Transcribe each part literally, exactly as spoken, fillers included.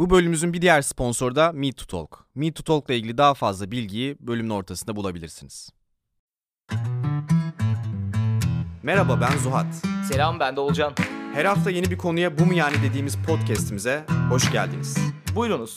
Bu bölümümüzün bir diğer sponsoru da Me to Talk. Me to Talk ile ilgili daha fazla bilgiyi bölümün ortasında bulabilirsiniz. Merhaba, ben Zuhat. Selam, ben de Olcan. Her hafta yeni bir konuya bu mu yani dediğimiz podcast'imize hoş geldiniz. Buyurunuz.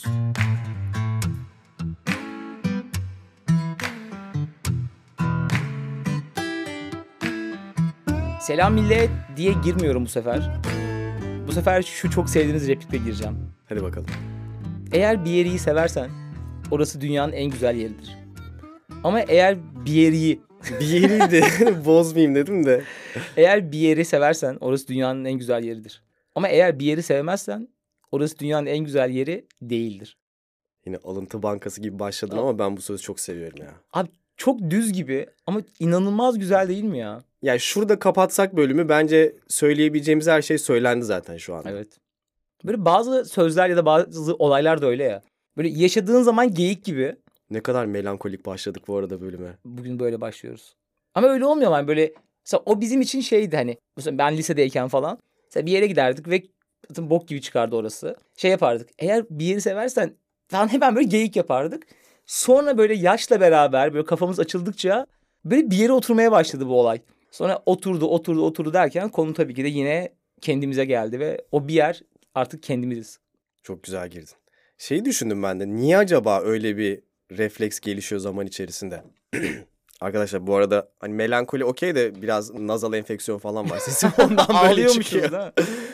Selam millet diye girmiyorum bu sefer. Bu sefer şu çok sevdiğiniz replikle gireceğim. Hadi bakalım. Eğer bir yeriyi seversen orası dünyanın en güzel yeridir. Ama eğer bir yeriyi... Bir yeriydi. Bozmayayım dedim de. Eğer bir yeri seversen orası dünyanın en güzel yeridir. Ama eğer bir yeri sevmezsen orası dünyanın en güzel yeri değildir. Yine alıntı bankası gibi başladın ama ben bu sözü çok seviyorum ya. Abi çok düz gibi ama inanılmaz güzel değil mi ya? Yani şurada kapatsak bölümü bence söyleyebileceğimiz her şey söylendi zaten şu anda. Evet. Böyle bazı sözler ya da bazı olaylar da öyle ya. Böyle yaşadığın zaman geyik gibi. Ne kadar melankolik başladık bu arada bölüme. Bugün böyle başlıyoruz. Ama öyle olmuyor yani böyle. Mesela o bizim için şeydi hani. Mesela ben lisedeyken falan. Mesela bir yere giderdik ve bok gibi çıkardı orası. Şey yapardık. Eğer bir yeri seversen falan hemen böyle geyik yapardık. Sonra böyle yaşla beraber böyle kafamız açıldıkça böyle bir yere oturmaya başladı bu olay. Sonra oturdu oturdu oturdu derken konu tabii ki de yine kendimize geldi ve o bir yer artık kendimiziz. Çok güzel girdin. Şeyi düşündüm ben de. Niye acaba öyle bir refleks gelişiyor zaman içerisinde? Arkadaşlar bu arada hani melankoli okey de biraz nazal enfeksiyon falan var. Sesim ondan böyle çıkıyor. Değil mi?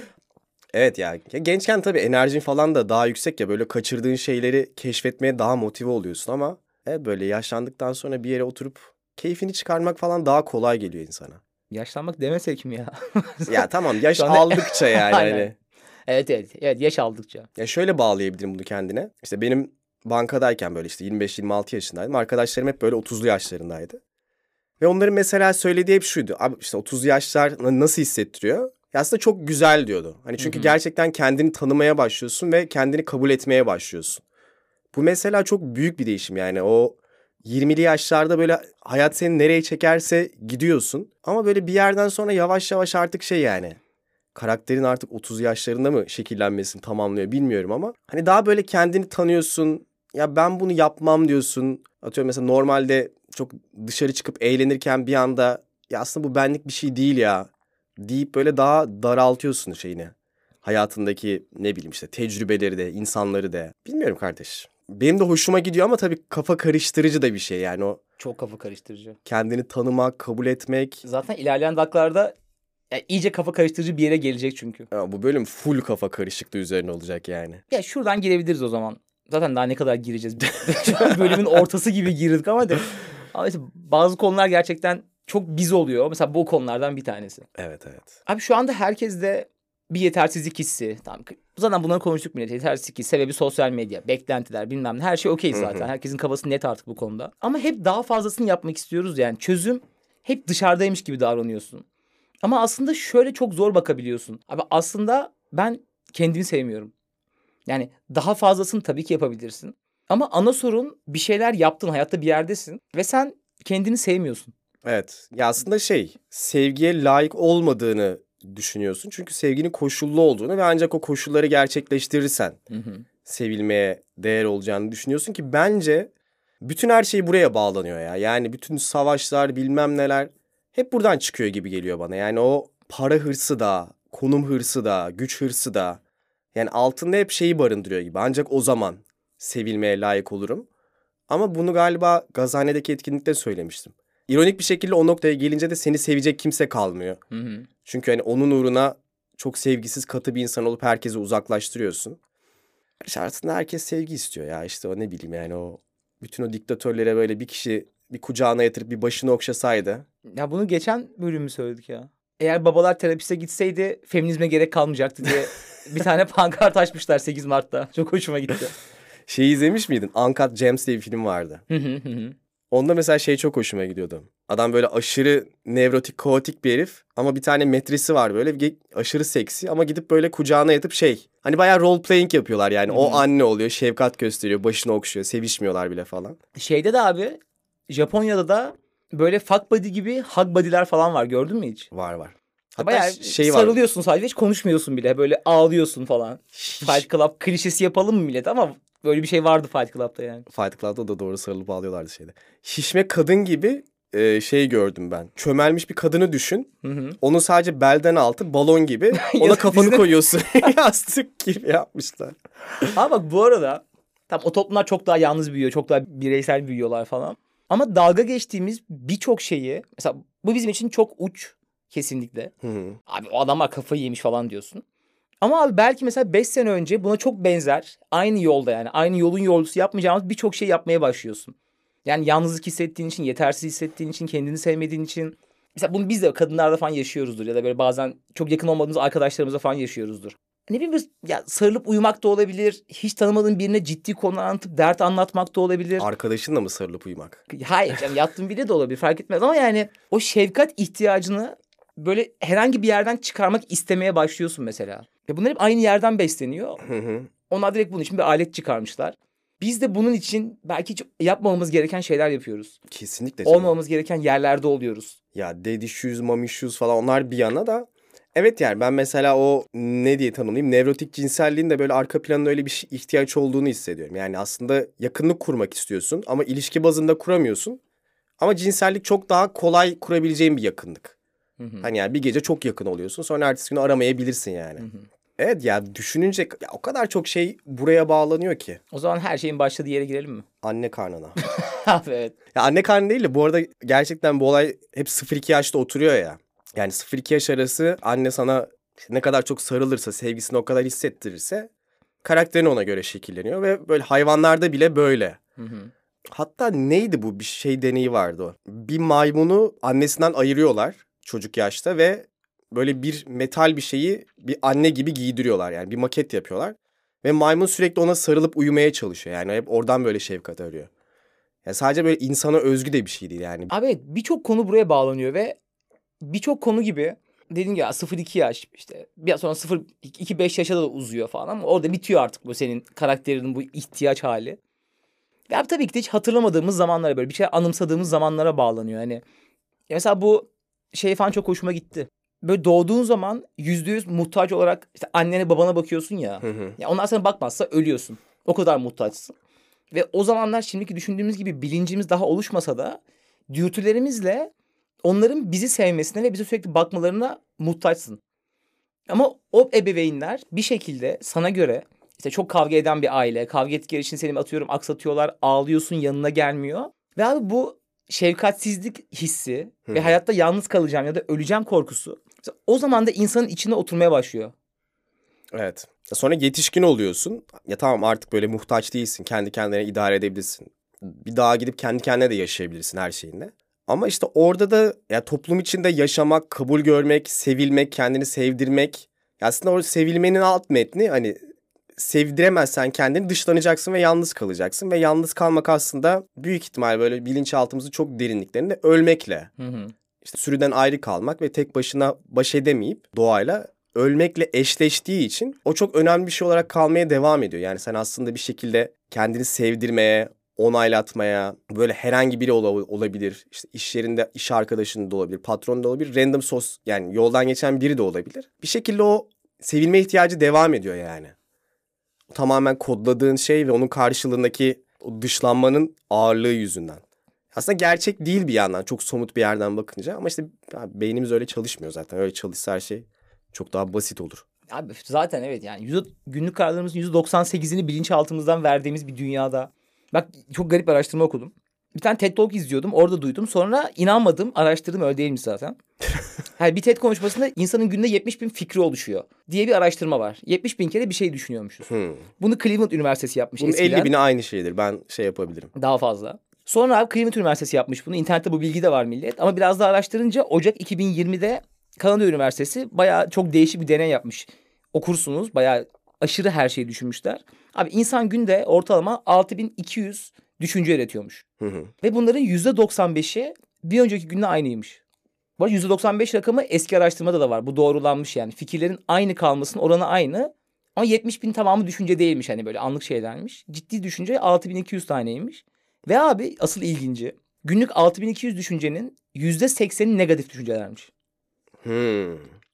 Evet ya. Gençken tabii enerjin falan da daha yüksek ya. Böyle kaçırdığın şeyleri keşfetmeye daha motive oluyorsun ama evet, böyle yaşlandıktan sonra bir yere oturup keyfini çıkarmak falan daha kolay geliyor insana. Yaşlanmak demesek mi ya? Ya tamam, yaş anda... aldıkça yani hani. Evet evet. Evet, yaş aldıkça. Ya şöyle bağlayabilirim bunu kendine. İşte benim bankadayken böyle işte yirmi beş yirmi altı yaşındaydım. Arkadaşlarım hep böyle otuzlu yaşlarındaydı. Ve onların mesela söylediği hep şuydu. Abi işte otuz yaşlar nasıl hissettiriyor? Ya aslında çok güzel diyordu. Hani çünkü Hı-hı. gerçekten kendini tanımaya başlıyorsun ve kendini kabul etmeye başlıyorsun. Bu mesela çok büyük bir değişim yani. O yirmili yaşlarda böyle hayat seni nereye çekerse gidiyorsun. Ama böyle bir yerden sonra yavaş yavaş artık şey yani. Karakterin artık otuz yaşlarında mı şekillenmesini tamamlıyor bilmiyorum ama. Hani daha böyle kendini tanıyorsun. Ya ben bunu yapmam diyorsun. Atıyorum mesela normalde çok dışarı çıkıp eğlenirken bir anda ya aslında bu benlik bir şey değil ya deyip böyle daha daraltıyorsun şeyini. Hayatındaki ne bileyim işte tecrübeleri de, insanları da. Bilmiyorum kardeş. Benim de hoşuma gidiyor ama tabii kafa karıştırıcı da bir şey yani o. Çok kafa karıştırıcı. Kendini tanımak, kabul etmek. Zaten ilerleyen dakikalarda yani iyice kafa karıştırıcı bir yere gelecek çünkü. Ya bu bölüm full kafa karışıklığı üzerine olacak yani. Ya şuradan girebiliriz o zaman. Zaten daha ne kadar gireceğiz? Bölümün ortası gibi girdik ama de. Ama işte bazı konular gerçekten çok biz oluyor. Mesela bu konulardan bir tanesi. Evet evet. Abi şu anda herkeste bir yetersizlik hissi. Tamam. Zaten bunları konuştuk millet. Yetersizlik hissi, sebebi sosyal medya, beklentiler bilmem ne. Her şey okey zaten. Herkesin kafası net artık bu konuda. Ama hep daha fazlasını yapmak istiyoruz yani. Çözüm hep dışarıdaymış gibi davranıyorsun. Ama aslında şöyle çok zor bakabiliyorsun. Abi aslında ben kendimi sevmiyorum. Yani daha fazlasını tabii ki yapabilirsin. Ama ana sorun bir şeyler yaptın, hayatta bir yerdesin ve sen kendini sevmiyorsun. Evet. Ya aslında şey, sevgiye layık olmadığını düşünüyorsun. Çünkü sevginin koşullu olduğunu ve ancak o koşulları gerçekleştirirsen hı hı. sevilmeye değer olacağını düşünüyorsun ki bence bütün her şey buraya bağlanıyor ya. Yani bütün savaşlar, bilmem neler hep buradan çıkıyor gibi geliyor bana. Yani o para hırsı da, konum hırsı da, güç hırsı da. Yani altında hep şeyi barındırıyor gibi. Ancak o zaman sevilmeye layık olurum. Ama bunu galiba Gazhane'deki etkinlikte söylemiştim. İronik bir şekilde o noktaya gelince de seni sevecek kimse kalmıyor. Hı hı. Çünkü hani onun uğruna çok sevgisiz, katı bir insan olup herkesi uzaklaştırıyorsun. Şartında herkes sevgi istiyor ya. İşte o ne bileyim yani o bütün o diktatörlere böyle bir kişi bir kucağına yatırıp bir başını okşasaydı. Ya bunu geçen bölüm mü söyledik ya? Eğer babalar terapiste gitseydi feminizme gerek kalmayacaktı diye bir tane pankart açmışlar sekiz Mart'ta. Çok hoşuma gitti. Şeyi izlemiş miydin? Uncut Gems diye bir film vardı. Onda mesela şey çok hoşuma gidiyordu. Adam böyle aşırı nevrotik, kaotik bir herif. Ama bir tane metresi var böyle aşırı seksi. Ama gidip böyle kucağına yatıp şey. Hani bayağı role playing yapıyorlar yani. Hı-hı. O anne oluyor, şefkat gösteriyor, başını okşuyor. Sevişmiyorlar bile falan. Şeyde de abi Japonya'da da böyle fuck buddy gibi hug buddy'ler falan var. Gördün mü hiç? Var var. Hatta Bayağı şey var. sarılıyorsun sadece, hiç konuşmuyorsun bile. Böyle ağlıyorsun falan. Fight Club klişesi yapalım mı millet, ama böyle bir şey vardı Fight Club'da yani. Fight Club'da da doğru sarılıp ağlıyorlardı şeyde. Şişme kadın gibi e, şey gördüm ben. Çömelmiş bir kadını düşün. Hı hı. Onu sadece belden altı balon gibi ona kafanı Dizide- koyuyorsun. Yastık gibi yapmışlar. Ama bak bu arada tam o toplumlar çok daha yalnız büyüyor. Çok daha bireysel büyüyorlar falan. Ama dalga geçtiğimiz birçok şeyi, mesela bu bizim için çok uç kesinlikle. Hı hı. Abi o adamlar kafayı yemiş falan diyorsun. Ama abi belki mesela beş sene önce buna çok benzer, aynı yolda yani aynı yolun yolcusu yapmayacağımız birçok şey yapmaya başlıyorsun. Yani yalnızlık hissettiğin için, yetersiz hissettiğin için, kendini sevmediğin için. Mesela bunu biz de kadınlarda falan yaşıyoruzdur ya da böyle bazen çok yakın olmadığımız arkadaşlarımızla falan yaşıyoruzdur. Ne bileyim biz- ya sarılıp uyumak da olabilir. Hiç tanımadığın birine ciddi konular anlatıp dert anlatmak da olabilir. Arkadaşınla mı sarılıp uyumak? Hayır canım, yattığın biri de olabilir, fark etmez, ama yani o şefkat ihtiyacını böyle herhangi bir yerden çıkarmak istemeye başlıyorsun mesela. Ya bunlar hep aynı yerden besleniyor. Hı hı. Onlar direkt bunun için bir alet çıkarmışlar. Biz de bunun için belki hiç yapmamamız gereken şeyler yapıyoruz. Kesinlikle. canım. Olmamamız gereken yerlerde oluyoruz. Ya daddy shoes, mommy shoes falan onlar bir yana da. Evet yani ben mesela o ne diye tanımlayayım, nevrotik cinselliğin de böyle arka planında öyle bir şey, ihtiyaç olduğunu hissediyorum. Yani aslında yakınlık kurmak istiyorsun ama ilişki bazında kuramıyorsun. Ama cinsellik çok daha kolay kurabileceğin bir yakınlık. Hı hı. Hani yani bir gece çok yakın oluyorsun, sonra ertesi günü aramayabilirsin yani. Hı hı. Evet ya, düşününce ya o kadar çok şey buraya bağlanıyor ki. O zaman her şeyin başladığı yere girelim mi? Anne karnına. Abi evet. Ya anne karnı değil de bu arada gerçekten bu olay hep sıfır iki yaşta oturuyor ya. Yani sıfır iki yaş arası anne sana ne kadar çok sarılırsa, sevgisini o kadar hissettirirse karakterin ona göre şekilleniyor ve böyle hayvanlarda bile böyle. Hı hı. Hatta neydi bu, bir şey deneyi vardı o. Bir maymunu annesinden ayırıyorlar çocuk yaşta ve böyle bir metal bir şeyi bir anne gibi giydiriyorlar, yani bir maket yapıyorlar. Ve maymun sürekli ona sarılıp uyumaya çalışıyor, yani hep oradan böyle şefkat arıyor. Yani sadece böyle insana özgü de bir şey değil yani. Abi evet, birçok konu buraya bağlanıyor ve birçok konu gibi dediğin gibi sıfır iki yaş işte biraz sonra sıfır iki beş yaşa da uzuyor falan, ama orada bitiyor artık bu senin karakterinin bu ihtiyaç hali. Ve abi tabii ki de hiç hatırlamadığımız zamanlara, böyle bir şey anımsadığımız zamanlara bağlanıyor. Hani ya mesela bu şey falan çok hoşuma gitti. Böyle doğduğun zaman yüzde yüz muhtaç olarak işte annene babana bakıyorsun ya. Hı hı. Ya onlar sana bakmazsa ölüyorsun. O kadar muhtaçsın. Ve o zamanlar şimdiki düşündüğümüz gibi bilincimiz daha oluşmasa da dürtülerimizle onların bizi sevmesine ve bize sürekli bakmalarına muhtaçsın. Ama o ebeveynler bir şekilde sana göre işte çok kavga eden bir aile, kavga ettikleri için seni atıyorum aksatıyorlar, ağlıyorsun, yanına gelmiyor. Ve abi bu şefkatsizlik hissi Hı. ve hayatta yalnız kalacağım ya da öleceğim korkusu mesela o zaman da insanın içine oturmaya başlıyor. Evet. Sonra yetişkin oluyorsun. Ya tamam, artık böyle muhtaç değilsin. Kendi kendine idare edebilirsin. Bir daha gidip kendi kendine de yaşayabilirsin her şeyinle. Ama işte orada da ya toplum içinde yaşamak, kabul görmek, sevilmek, kendini sevdirmek. Ya aslında o sevilmenin alt metni hani sevdiremezsen kendini dışlanacaksın ve yalnız kalacaksın. Ve yalnız kalmak aslında büyük ihtimal böyle bilinçaltımızın çok derinliklerinde ölmekle. Hı hı. İşte sürüden ayrı kalmak ve tek başına baş edemeyip doğayla ölmekle eşleştiği için o çok önemli bir şey olarak kalmaya devam ediyor. Yani sen aslında bir şekilde kendini sevdirmeye, onaylatmaya, böyle herhangi biri ola- olabilir. İşte iş yerinde iş arkadaşın da olabilir, patron da olabilir, random sos yani yoldan geçen biri de olabilir. Bir şekilde o sevilme ihtiyacı devam ediyor yani. O tamamen kodladığın şey ve onun karşılığındaki o dışlanmanın ağırlığı yüzünden. Aslında gerçek değil bir yandan, çok somut bir yerden bakınca, ama işte abi beynimiz öyle çalışmıyor zaten. Öyle çalışsa her şey çok daha basit olur. Abi zaten evet yani yüzde, günlük kararlarımızın yüzde doksan sekizini bilinçaltımızdan verdiğimiz bir dünyada. Bak çok garip bir araştırma okudum. Bir tane TED Talk izliyordum, orada duydum. Sonra inanmadım, araştırdım, öyle değilmiş zaten. Yani bir TED konuşmasında insanın günde yetmiş bin fikri oluşuyor diye bir araştırma var. yetmiş bin kere bir şey düşünüyormuşuz. Hmm. Bunu Cleveland Üniversitesi yapmış Bunun eskiden. elli bini aynı şeydir. Ben şey yapabilirim. Daha fazla. Sonra abi Cleveland Üniversitesi yapmış bunu. İnternette bu bilgi de var millet. Ama biraz daha araştırınca Ocak iki bin yirmide Kanada Üniversitesi bayağı çok değişik bir deney yapmış. Okursunuz, bayağı aşırı her şeyi düşünmüşler. Abi insan günde ortalama altı bin iki yüz düşünce üretiyormuş. Hı hı. Ve bunların yüzde doksan beşi bir önceki günle aynıymış. Bu arada yüzde doksan beş rakamı eski araştırmada da var. Bu doğrulanmış yani. Fikirlerin aynı kalmasının oranı aynı. Ama yetmiş bin tamamı düşünce değilmiş, hani böyle anlık şeylermiş. Ciddi düşünce altı bin iki yüz taneymiş. Ve abi asıl ilginci, günlük altı bin iki yüz düşüncenin yüzde sekseni negatif düşüncelermiş. Hmm.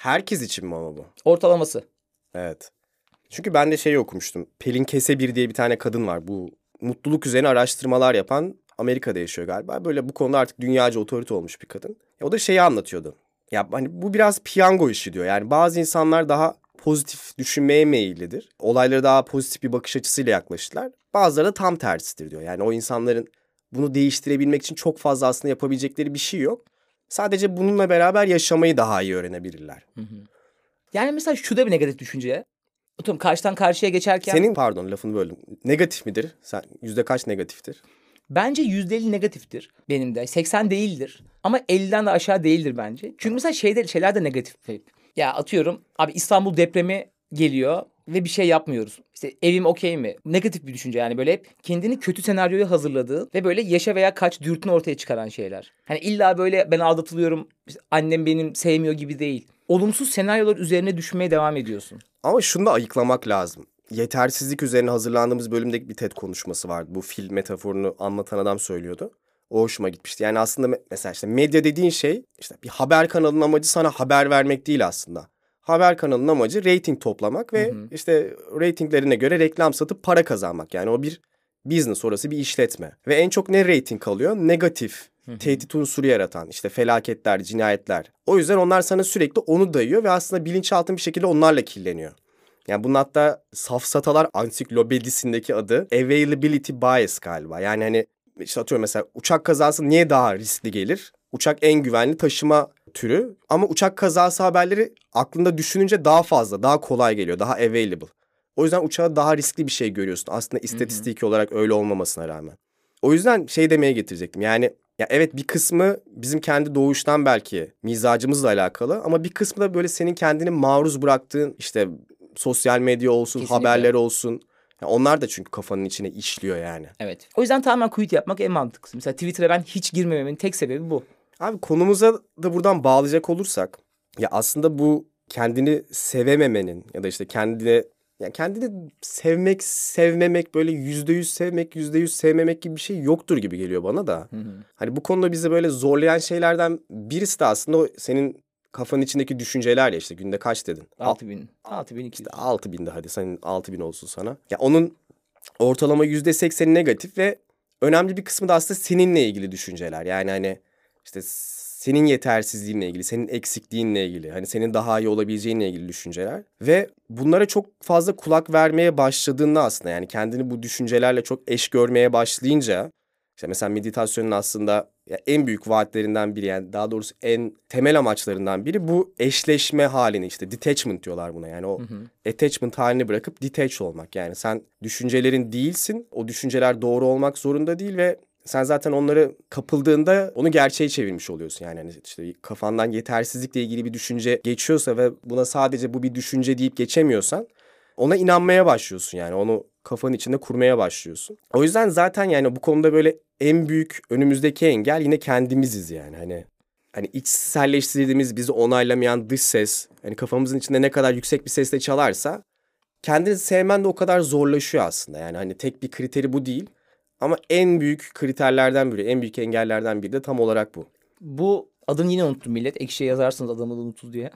Herkes için mi ama bu? Ortalaması. Evet. Çünkü ben de şeyi okumuştum. Pelin Kesebir diye bir tane kadın var. Bu mutluluk üzerine araştırmalar yapan, Amerika'da yaşıyor galiba. Böyle bu konuda artık dünyaca otorite olmuş bir kadın. O da şeyi anlatıyordu. Ya hani bu biraz piyango işi diyor. Yani bazı insanlar daha pozitif düşünmeye meyillidir. Olaylara daha pozitif bir bakış açısıyla yaklaşırlar. Bazıları da tam tersidir diyor. Yani o insanların bunu değiştirebilmek için çok fazla aslında yapabilecekleri bir şey yok. Sadece bununla beraber yaşamayı daha iyi öğrenebilirler. Hı hı. Yani mesela şu da bir negatif düşünce. Atıyorum karşıdan karşıya geçerken... Senin pardon lafını böldüm. Negatif midir? Sen yüzde kaç negatiftir? Bence yüzde elli negatiftir benim de. seksen değildir. Ama elliden de aşağı değildir bence. Çünkü mesela şeyde, şeyler de negatif. Ya atıyorum abi İstanbul depremi geliyor ve bir şey yapmıyoruz. İşte evim okey mi? Negatif bir düşünce yani böyle hep kendini kötü senaryoya hazırladığı ve böyle yaşa veya kaç dürtünü ortaya çıkaran şeyler. Hani illa böyle ben aldatılıyorum, işte annem benim sevmiyor gibi değil. Olumsuz senaryolar üzerine düşünmeye devam ediyorsun. Ama şunu da ayıklamak lazım. Yetersizlik üzerine hazırlandığımız bölümde bir TED konuşması vardı. Bu fil metaforunu anlatan adam söylüyordu. O hoşuma gitmişti. Yani aslında mesela işte medya dediğin şey işte bir haber kanalının amacı sana haber vermek değil aslında. Haber kanalının amacı reyting toplamak ve hı hı. işte reytinglerine göre reklam satıp para kazanmak. Yani o bir business, orası bir işletme. Ve en çok ne reyting alıyor? Negatif, hı hı. tehdit unsuru yaratan işte felaketler, cinayetler. O yüzden onlar sana sürekli onu dayıyor ve aslında bilinçaltın bir şekilde onlarla kirleniyor. Yani bunun hatta safsatalar ansiklopedisindeki adı availability bias galiba. Yani hani işte atıyorum mesela uçak kazası niye daha riskli gelir? Uçak en güvenli taşıma türü ama uçak kazası haberleri aklında düşününce daha fazla, daha kolay geliyor, daha available. O yüzden uçağı daha riskli bir şey görüyorsun. Aslında istatistiki olarak öyle olmamasına rağmen. O yüzden şey demeye getirecektim. Yani ya evet bir kısmı bizim kendi doğuştan belki mizacımızla alakalı ama bir kısmı da böyle senin kendini maruz bıraktığın işte sosyal medya olsun, kesinlikle. Haberler olsun. Yani onlar da çünkü kafanın içine işliyor yani. Evet. O yüzden tamamen quit yapmak en mantıklısı. Mesela Twitter'a ben hiç girmememin tek sebebi bu. Abi konumuza da buradan bağlayacak olursak ya aslında bu kendini sevememenin ya da işte kendine yani kendini sevmek, sevmemek böyle yüzde yüz sevmek, yüzde yüz sevmemek gibi bir şey yoktur gibi geliyor bana da. Hı hı. Hani bu konuda bizi böyle zorlayan şeylerden birisi de aslında o senin kafanın içindeki düşünceler ya işte günde kaç dedin? altı bin. altı bin iki yüz. İşte altı bin de hadi senin altı bin olsun sana. Ya onun ortalama yüzde sekseni negatif ve önemli bir kısmı da aslında seninle ilgili düşünceler. Yani hani işte senin yetersizliğinle ilgili, senin eksikliğinle ilgili, hani senin daha iyi olabileceğinle ilgili düşünceler. Ve bunlara çok fazla kulak vermeye başladığında aslında yani kendini bu düşüncelerle çok eş görmeye başlayınca işte mesela meditasyonun aslında en büyük vaatlerinden biri yani daha doğrusu en temel amaçlarından biri bu eşleşme halini işte detachment diyorlar buna. Yani o hı hı. attachment halini bırakıp detach olmak. Yani sen düşüncelerin değilsin, o düşünceler doğru olmak zorunda değil ve sen zaten onları kapıldığında onu gerçeğe çevirmiş oluyorsun. Yani hani işte kafandan yetersizlikle ilgili bir düşünce geçiyorsa ve buna sadece bu bir düşünce deyip geçemiyorsan ona inanmaya başlıyorsun yani onu kafanın içinde kurmaya başlıyorsun. O yüzden zaten yani bu konuda böyle en büyük önümüzdeki engel yine kendimiziz yani hani hani içselleştirdiğimiz bizi onaylamayan dış ses hani kafamızın içinde ne kadar yüksek bir sesle çalarsa kendini sevmen de o kadar zorlaşıyor aslında. Yani hani tek bir kriteri bu değil ama en büyük kriterlerden biri, en büyük engellerden biri de tam olarak bu. Bu adını yine unuttum millet. Ekşi'ye yazarsınız adamı da unutur diye.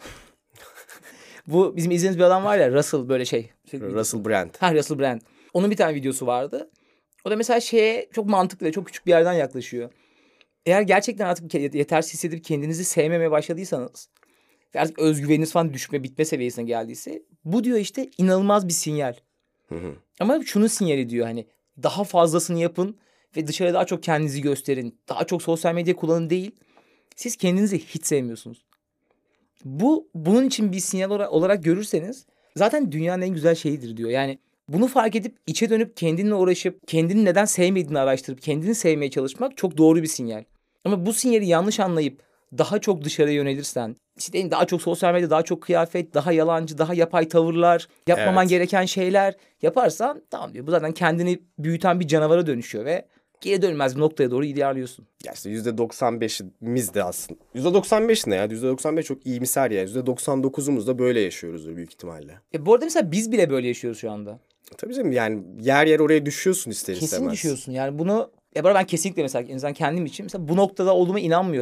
Bu bizim izlediğimiz bir adam var ya Russell böyle şey. Russell Brand. Ha Russell Brand. Onun bir tane videosu vardı. O da mesela şeye çok mantıklı ve çok küçük bir yerden yaklaşıyor. Eğer gerçekten artık yetersiz hissedip kendinizi sevmemeye başladıysanız ve artık özgüveniniz falan düşme bitme seviyesine geldiyse bu diyor işte inanılmaz bir sinyal. Hı hı. Ama şunu sinyal ediyor hani daha fazlasını yapın ve dışarıda daha çok kendinizi gösterin. Daha çok sosyal medya kullanın değil. Siz kendinizi hiç sevmiyorsunuz. Bu bunun için bir sinyal olarak, olarak görürseniz zaten dünyanın en güzel şeyidir diyor. Yani bunu fark edip içe dönüp kendinle uğraşıp kendini neden sevmediğini araştırıp kendini sevmeye çalışmak çok doğru bir sinyal. Ama bu sinyali yanlış anlayıp daha çok dışarıya yönelirsen işte daha çok sosyal medya, daha çok kıyafet, daha yalancı, daha yapay tavırlar, yapmaman evet. gereken şeyler yaparsan tamam diyor. Bu zaten kendini büyüten bir canavara dönüşüyor ve geri dönülmez bir noktaya doğru ilerliyorsun. Ya işte yüzde doksan beşimiz de aslında. yüzde doksan beş ne ya? yüzde doksan beş çok iyimser ya. yüzde doksan dokuzumuz da böyle yaşıyoruzdur büyük ihtimalle. E bu arada mesela biz bile böyle yaşıyoruz şu anda. Tabii canım yani yer yer oraya düşüyorsun ister Kesin istemez. Kesin düşüyorsun yani bunu. Ya ben kesinlikle mesela en azından kendim için mesela bu noktada olduğuma inanmıyorum.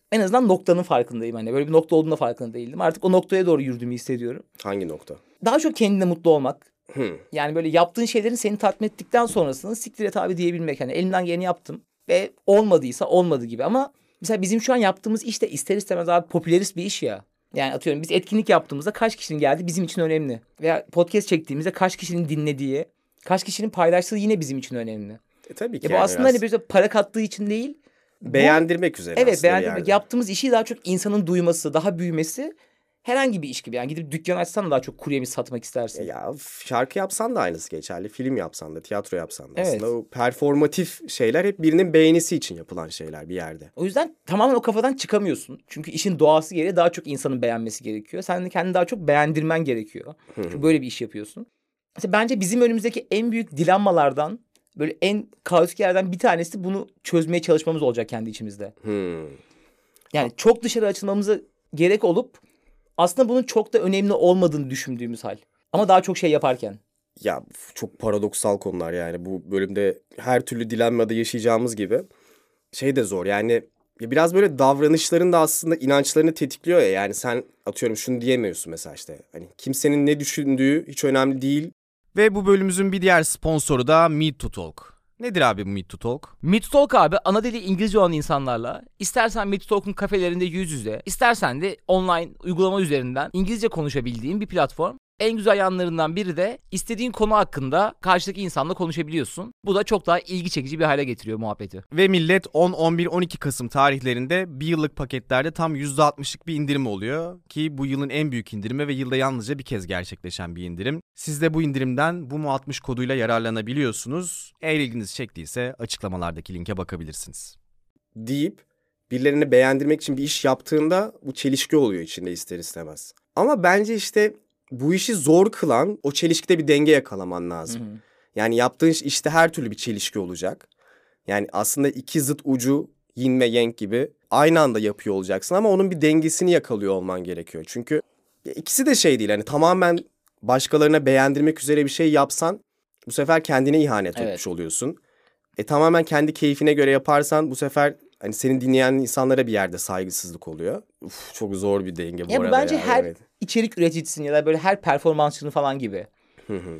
en azından noktanın farkındayım. Hani böyle bir nokta olduğunda farkında değildim. Artık o noktaya doğru yürüdüğümü hissediyorum. Hangi nokta? Daha çok kendine mutlu olmak. Hmm. Yani böyle yaptığın şeylerin seni tatmin ettikten sonrasını siktir et abi diyebilmek. Hani elimden geleni yaptım ve olmadıysa olmadı gibi. Ama mesela bizim şu an yaptığımız iş de ister istemez abi popülerist bir iş ya. Yani atıyorum biz etkinlik yaptığımızda kaç kişinin geldi bizim için önemli. Veya podcast çektiğimizde kaç kişinin dinlediği, kaç kişinin paylaştığı yine bizim için önemli. E, tabii ki Ya bu yani aslında biraz hani böyle para kattığı için değil. beğendirmek üzere Evet, aslında bir beğendirmek. yerde. Yaptığımız işi daha çok insanın duyması, daha büyümesi herhangi bir iş gibi. Yani gidip dükkan açsan da daha çok kuru yemiş satmak istersin. E Ya şarkı yapsan da aynısı geçerli. Film yapsan da, tiyatro yapsan da. Evet. Aslında o performatif şeyler hep birinin beğenisi için yapılan şeyler bir yerde. O yüzden tamamen o kafadan çıkamıyorsun. Çünkü işin doğası gereği daha çok insanın beğenmesi gerekiyor. Sen de kendini daha çok beğendirmen gerekiyor. Çünkü böyle bir iş yapıyorsun. Mesela bence bizim önümüzdeki en büyük dilemmalardan, böyle en kaotik yerden bir tanesi bunu çözmeye çalışmamız olacak kendi içimizde. Hmm. Yani çok dışarı açılmamıza gerek olup aslında bunun çok da önemli olmadığını düşündüğümüz hal. Ama daha çok şey yaparken. Ya çok paradoksal konular yani. Bu bölümde her türlü dilemmada yaşayacağımız gibi. Şey de zor yani, biraz böyle davranışların da aslında inançlarını tetikliyor ya. Yani sen atıyorum şunu diyemiyorsun mesela işte. Hani kimsenin ne düşündüğü hiç önemli değil. Ve bu bölümümüzün bir diğer sponsoru da Meet to Talk. Nedir abi bu Meet to Talk? Meet to Talk abi ana dili İngilizce olan insanlarla istersen Meet to Talk'un kafelerinde yüz yüze, istersen de online uygulama üzerinden İngilizce konuşabildiğin bir platform. En güzel yanlarından biri de istediğin konu hakkında karşıdaki insanla konuşabiliyorsun. Bu da çok daha ilgi çekici bir hale getiriyor muhabbeti. Ve millet on, on bir, on iki Kasım tarihlerinde bir yıllık paketlerde tam yüzde altmışlık bir indirim oluyor. Ki bu yılın en büyük indirimi ve yılda yalnızca bir kez gerçekleşen bir indirim. Siz de bu indirimden bu mu altmış koduyla yararlanabiliyorsunuz. Eğer ilginizi çektiyse açıklamalardaki linke bakabilirsiniz. Deyip birilerini beğendirmek için bir iş yaptığında bu çelişki oluyor içinde ister istemez. Ama bence işte bu işi zor kılan o çelişkide bir denge yakalaman lazım. Hı hı. Yani yaptığın işte her türlü bir çelişki olacak. Yani aslında iki zıt ucu yin ve yang gibi aynı anda yapıyor olacaksın ama onun bir dengesini yakalıyor olman gerekiyor. Çünkü ikisi de şey değil, hani tamamen başkalarına beğendirmek üzere bir şey yapsan bu sefer kendine ihanet Evet. etmiş oluyorsun. E tamamen kendi keyfine göre yaparsan bu sefer hani senin dinleyen insanlara bir yerde saygısızlık oluyor. Uf, çok zor bir denge bu ya arada. Bu bence yani. her Evet. içerik üreticisinin ya da böyle her performansçının falan gibi. Hı hı.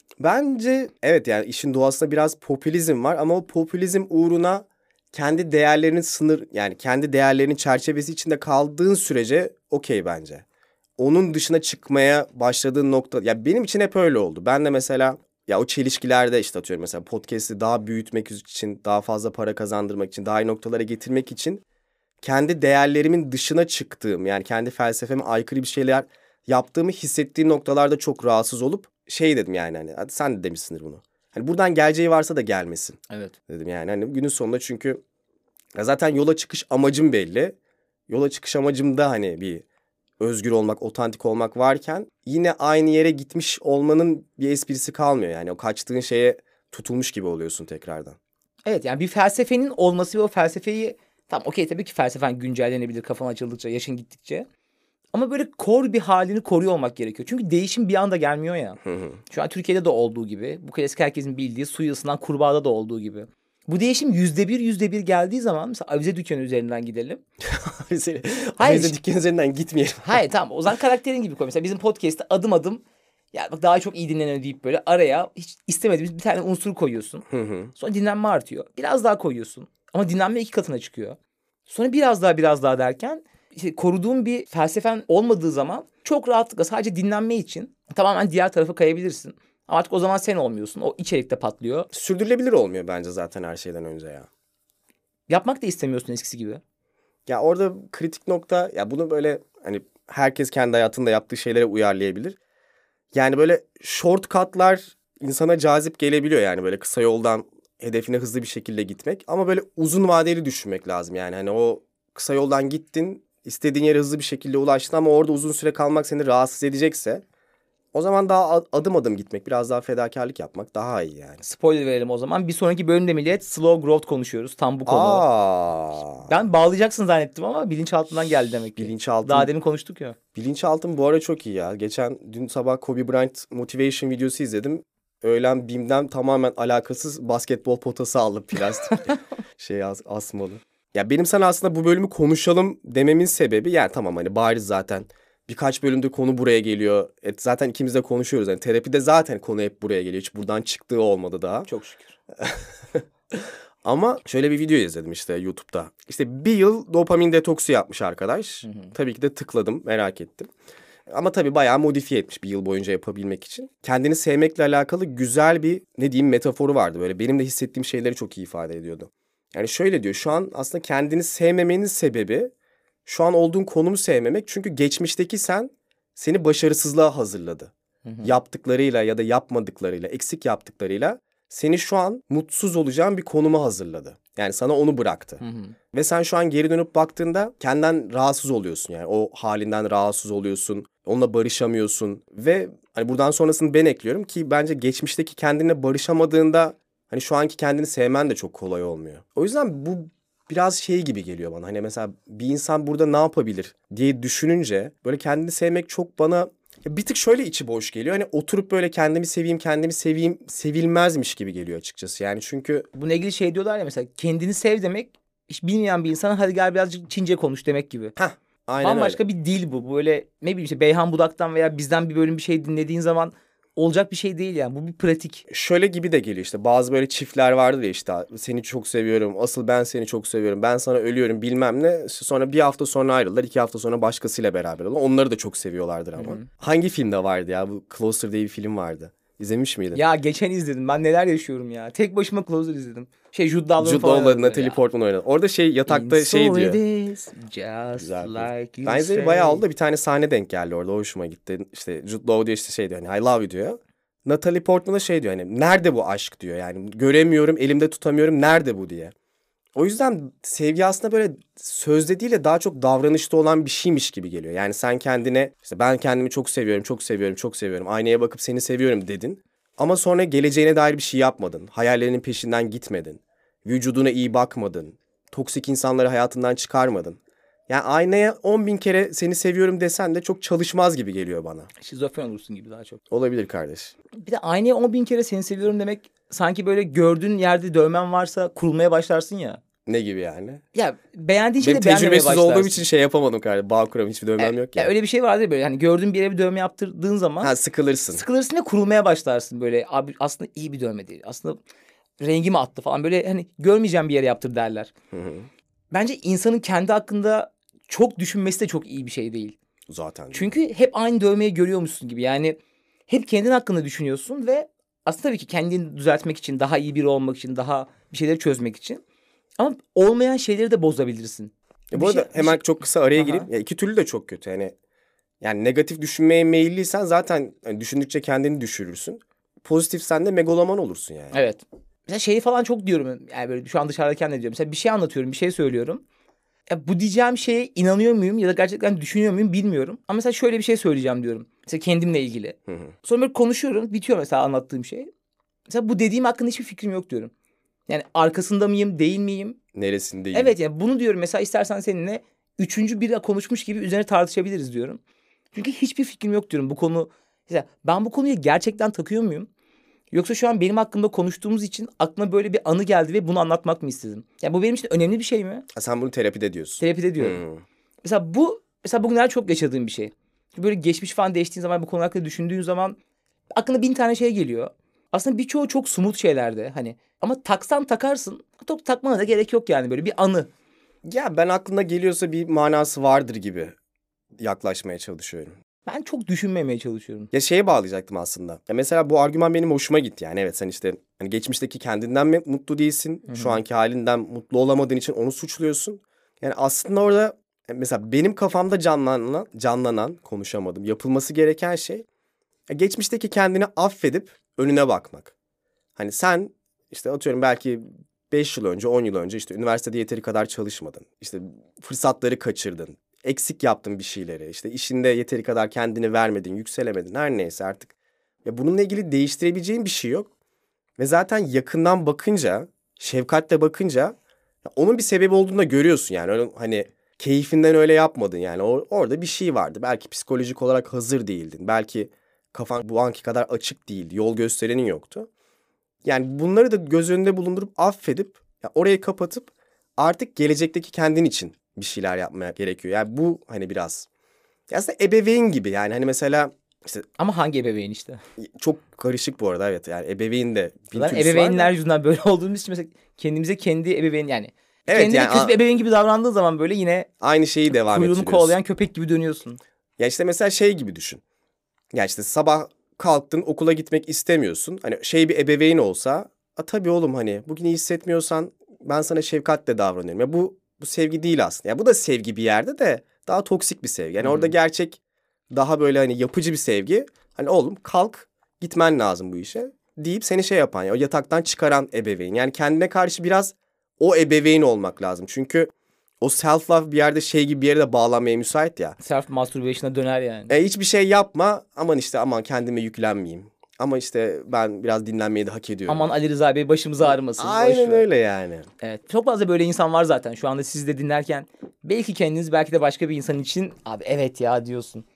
Bence evet, yani işin doğasında biraz popülizm var ama o popülizm uğruna kendi değerlerinin sınır, yani kendi değerlerinin çerçevesi içinde kaldığın sürece okey bence. Onun dışına çıkmaya başladığın nokta, ya benim için hep öyle oldu. Ben de mesela ya o çelişkilerde işte atıyorum mesela podcast'i daha büyütmek için, daha fazla para kazandırmak için, daha iyi noktalara getirmek için kendi değerlerimin dışına çıktığım, yani kendi felsefeme aykırı bir şeyler yaptığımı hissettiğim noktalarda çok rahatsız olup şey dedim yani hani hadi sen de demişsindir bunu. Hani buradan geleceği varsa da gelmesin. Evet. Dedim yani hani günün sonunda çünkü ya zaten yola çıkış amacım belli. Yola çıkış amacımda hani bir özgür olmak, otantik olmak varken yine aynı yere gitmiş olmanın bir esprisi kalmıyor. Yani o kaçtığın şeye tutulmuş gibi oluyorsun tekrardan. Evet, yani bir felsefenin olması ve o felsefeyi tamam okey tabii ki felsefen güncellenebilir kafan açıldıkça, yaşın gittikçe. Ama böyle core bir halini koruyor olmak gerekiyor. Çünkü değişim bir anda gelmiyor ya. Hı hı. Şu an Türkiye'de de olduğu gibi, bu klasik herkesin bildiği suyu ısınan kurbağada da olduğu gibi. Bu değişim yüzde bir yüzde bir geldiği zaman mesela avize dükkanı üzerinden gidelim. Avize, Hayır, avize dükkanı üzerinden gitmeyelim. Hayır tamam, o zaman karakterin gibi koy. Mesela bizim podcast'te adım adım ya bak daha çok iyi dinleniyor deyip böyle araya hiç istemediğimiz bir tane unsur koyuyorsun. Hı hı. Sonra dinlenme artıyor. Biraz daha koyuyorsun. Ama dinlenme iki katına çıkıyor. Sonra biraz daha biraz daha derken işte koruduğun bir felsefen olmadığı zaman çok rahatlıkla sadece dinlenme için tamamen diğer tarafa kayabilirsin. Ama artık o zaman sen olmuyorsun. O içerikte patlıyor. Sürdürülebilir olmuyor bence zaten her şeyden önce ya. Yapmak da istemiyorsun eskisi gibi. Ya orada kritik nokta, ya bunu böyle hani herkes kendi hayatında yaptığı şeylere uyarlayabilir. Yani böyle shortcutlar insana cazip gelebiliyor, yani böyle kısa yoldan hedefine hızlı bir şekilde gitmek. Ama böyle uzun vadeli düşünmek lazım yani. Hani o kısa yoldan gittin, istediğin yere hızlı bir şekilde ulaştın ama orada uzun süre kalmak seni rahatsız edecekse o zaman daha adım adım gitmek, biraz daha fedakarlık yapmak daha iyi yani. Spoiler verelim o zaman. Bir sonraki bölümde millet slow growth konuşuyoruz. Tam bu konu. Aa. Ben bağlayacaksın zannettim ama bilinçaltından geldi demek ki. Bilinçaltı. Daha demin konuştuk ya. Bilinçaltım bu ara çok iyi ya. Geçen dün sabah Kobe Bryant motivation videosu izledim. Öğlen BİM'den tamamen alakasız basketbol potası aldım, plastik. şey as asmalı. Ya benim sana aslında bu bölümü konuşalım dememin sebebi yani tamam hani bariz zaten birkaç bölümde konu buraya geliyor. Et zaten ikimiz de konuşuyoruz. Yani terapide zaten konu hep buraya geliyor. Hiç buradan çıktığı olmadı daha. Çok şükür. Ama şöyle bir video izledim işte YouTube'da. İşte bir yıl dopamin detoksu yapmış arkadaş. Hı hı. Tabii ki de tıkladım, merak ettim. Ama tabii bayağı modifiye etmiş bir yıl boyunca yapabilmek için. Kendini sevmekle alakalı güzel bir ne diyeyim metaforu vardı böyle. Benim de hissettiğim şeyleri çok iyi ifade ediyordu. Yani şöyle diyor, şu an aslında kendini sevmemenin sebebi şu an olduğun konumu sevmemek. Çünkü geçmişteki sen seni başarısızlığa hazırladı. Hı hı. Yaptıklarıyla ya da yapmadıklarıyla, eksik yaptıklarıyla seni şu an mutsuz olacağın bir konuma hazırladı. Yani sana onu bıraktı. Hı hı. Ve sen şu an geri dönüp baktığında kendinden rahatsız oluyorsun. Yani o halinden rahatsız oluyorsun. Onunla barışamıyorsun. Ve hani buradan sonrasını ben ekliyorum ki bence geçmişteki kendine barışamadığında hani şu anki kendini sevmen de çok kolay olmuyor. O yüzden bu biraz şey gibi geliyor bana. Hani mesela bir insan burada ne yapabilir diye düşününce böyle kendini sevmek çok bana bir tık şöyle içi boş geliyor. Hani oturup böyle kendimi seveyim, kendimi seveyim, sevilmezmiş gibi geliyor açıkçası. Yani çünkü... Bununla ilgili şey diyorlar ya mesela kendini sev demek hiç bilmeyen bir insana hadi gel birazcık Çince konuş demek gibi. Heh, aynen bambaşka öyle. bir dil bu. Böyle ne bileyim işte Beyhan Budak'tan veya bizden bir bölüm bir şey dinlediğin zaman olacak bir şey değil yani. Bu bir pratik. Şöyle gibi de geliyor işte bazı böyle çiftler vardır ya işte seni çok seviyorum, asıl ben seni çok seviyorum, ben sana ölüyorum bilmem ne. Sonra bir hafta sonra ayrılırlar, iki hafta sonra başkasıyla beraber olurlar. Onları da çok seviyorlardır ama. Hı-hı. Hangi filmde vardı ya bu Closer diye bir film vardı. İzlemiş miydin? Ya geçen izledim. Ben neler yaşıyorum ya. Tek başıma Closer izledim. Şey Jude Law'ın falan oynadı. Natalie Portman oynadı. Orada şey yatakta In şey so diyor. Is, just güzel like you ben izleyeli say. bayağı oldu da bir tane sahne denk geldi orada. O hoşuma gitti. İşte Jude Law diyor işte şey diyor hani I love you diyor. Natalie Portman'a şey diyor hani nerede bu aşk diyor. Yani göremiyorum, elimde tutamıyorum. Nerede bu diye. O yüzden sevgi aslında böyle sözde değil de daha çok davranışta olan bir şeymiş gibi geliyor. Yani sen kendine işte ben kendimi çok seviyorum, çok seviyorum, çok seviyorum. Aynaya bakıp seni seviyorum dedin. Ama sonra geleceğine dair bir şey yapmadın. Hayallerinin peşinden gitmedin. Vücuduna iyi bakmadın. Toksik insanları hayatından çıkarmadın. Yani aynaya on bin kere seni seviyorum desen de çok çalışmaz gibi geliyor bana. Şizofren olursun gibi daha çok. Olabilir kardeş. Bir de aynaya on bin kere seni seviyorum demek sanki böyle gördüğün yerde dövmen varsa kurulmaya başlarsın ya. Ne gibi yani? Ya beğendiğin şeyi de beğenmemeye başlarsın. Benim tecrübesiz olduğum için şey yapamadım kardeşim. Bağ kuram hiçbir dövmem e, yok ya. ya. Öyle bir şey vardır böyle hani gördüğün bir yere bir dövme yaptırdığın zaman. Ha sıkılırsın. Sıkılırsın ve kurulmaya başlarsın böyle. Abi aslında iyi bir dövme değil. Aslında rengimi attı falan böyle hani görmeyeceğim bir yere yaptır derler. Hı hı. Bence insanın kendi hakkında çok düşünmesi de çok iyi bir şey değil. Zaten. Çünkü hep aynı dövmeyi görüyormuşsun gibi. Yani hep kendin hakkında düşünüyorsun ve aslında tabii ki kendini düzeltmek için, daha iyi biri olmak için, daha bir şeyleri çözmek için. Ama olmayan şeyleri de bozabilirsin. Ya bu arada şey, hemen şey... çok kısa araya Aha. gireyim. Ya iki türlü de çok kötü. Yani yani negatif düşünmeye meyilliysen zaten yani düşündükçe kendini düşürürsün. Pozitifsen de megaloman olursun yani. Evet. Mesela şeyi falan çok diyorum. Yani böyle şu an dışarıdayken de diyorum. Mesela bir şey anlatıyorum, bir şey söylüyorum. Ya bu diyeceğim şeye inanıyor muyum ya da gerçekten düşünüyor muyum bilmiyorum. Ama mesela şöyle bir şey söyleyeceğim diyorum. Mesela kendimle ilgili. Hı hı. Sonra böyle konuşuyorum. Bitiyor mesela anlattığım şey. Mesela bu dediğim hakkında hiçbir fikrim yok diyorum. Yani arkasında mıyım, değil miyim? Neresindeyim? Evet yani bunu diyorum mesela istersen seninle üçüncü biri konuşmuş gibi üzerine tartışabiliriz diyorum. Çünkü hiçbir fikrim yok diyorum bu konu. Mesela ben bu konuya gerçekten takıyor muyum? Yoksa şu an benim hakkımda konuştuğumuz için aklıma böyle bir anı geldi ve bunu anlatmak mı istedim? Yani bu benim için önemli bir şey mi? Ha, sen bunu terapide diyorsun. Terapide diyorum. Hmm. Mesela bu mesela bugünlerde çok yaşadığım bir şey. Böyle geçmiş falan değiştiğin zaman bu konu hakkında düşündüğün zaman aklına bin tane şey geliyor. Aslında birçoğu çok somut şeylerde hani ama taksan takarsın. Çok takmana da gerek yok yani böyle bir anı. Ya ben aklına geliyorsa bir manası vardır gibi yaklaşmaya çalışıyorum. Ben çok düşünmemeye çalışıyorum. Ya şeye bağlayacaktım aslında. Ya mesela bu argüman benim hoşuma gitti yani. Evet sen işte hani geçmişteki kendinden mi mutlu değilsin? Hı-hı. Şu anki halinden mutlu olamadığın için onu suçluyorsun. Yani aslında orada mesela benim kafamda canlanan, canlanan konuşamadım. Yapılması gereken şey geçmişteki kendini affedip önüne bakmak. Hani sen işte atıyorum belki beş yıl önce, on yıl önce işte üniversitede yeteri kadar çalışmadın. İşte fırsatları kaçırdın. Eksik yaptın bir şeyleri. İşte işinde yeteri kadar kendini vermedin, yükselemedin. Her neyse artık. Ya bununla ilgili değiştirebileceğin bir şey yok. Ve zaten yakından bakınca, şefkatle bakınca ya onun bir sebebi olduğunu da görüyorsun yani. Öyle, hani keyfinden öyle yapmadın yani. O, orada bir şey vardı. Belki psikolojik olarak hazır değildin. Belki kafan bu anki kadar açık değildi. Yol gösterenin yoktu. Yani bunları da göz önünde bulundurup affedip ya orayı kapatıp artık gelecekteki kendin için bir şeyler yapmaya gerekiyor. Yani bu hani biraz aslında ebeveyn gibi yani hani mesela işte Ama hangi ebeveyn işte? çok karışık bu arada evet yani ebeveyn de bin Ben türlüsü var ebeveynler da. yüzünden böyle olduğumuz için mesela kendimize kendi ebeveyn yani Evet kendine yani kötü a- bir ebeveyn gibi davrandığın zaman böyle yine aynı şeyi devam kuyruğunu ettiriyorsun. kovalayan köpek gibi dönüyorsun. Ya işte mesela şey gibi düşün. Ya işte sabah kalktın okula gitmek istemiyorsun. Hani şey bir ebeveyn olsa, a tabii oğlum hani bugün iyi hissetmiyorsan ben sana şefkatle davranıyorum. Ya bu bu sevgi değil aslında. Ya bu da sevgi bir yerde de daha toksik bir sevgi. Yani Hı hı. orada gerçek daha böyle hani yapıcı bir sevgi. Hani oğlum kalk gitmen lazım bu işe deyip seni şey yapan ya o yataktan çıkaran ebeveyn. Yani kendine karşı biraz o ebeveyn olmak lazım. Çünkü o self love bir yerde şey gibi bir yere de bağlanmaya müsait ya. Self masturbation'a döner yani. E, hiçbir şey yapma. Aman işte aman kendime yüklenmeyeyim. Ama işte ben biraz dinlenmeyi de hak ediyorum. Aman Ali Rıza Bey başımız ağrımasın. boş Aynen ver. öyle yani. Evet. Çok fazla böyle insan var zaten. Şu anda siz de dinlerken belki kendiniz belki de başka bir insan için abi evet ya diyorsun.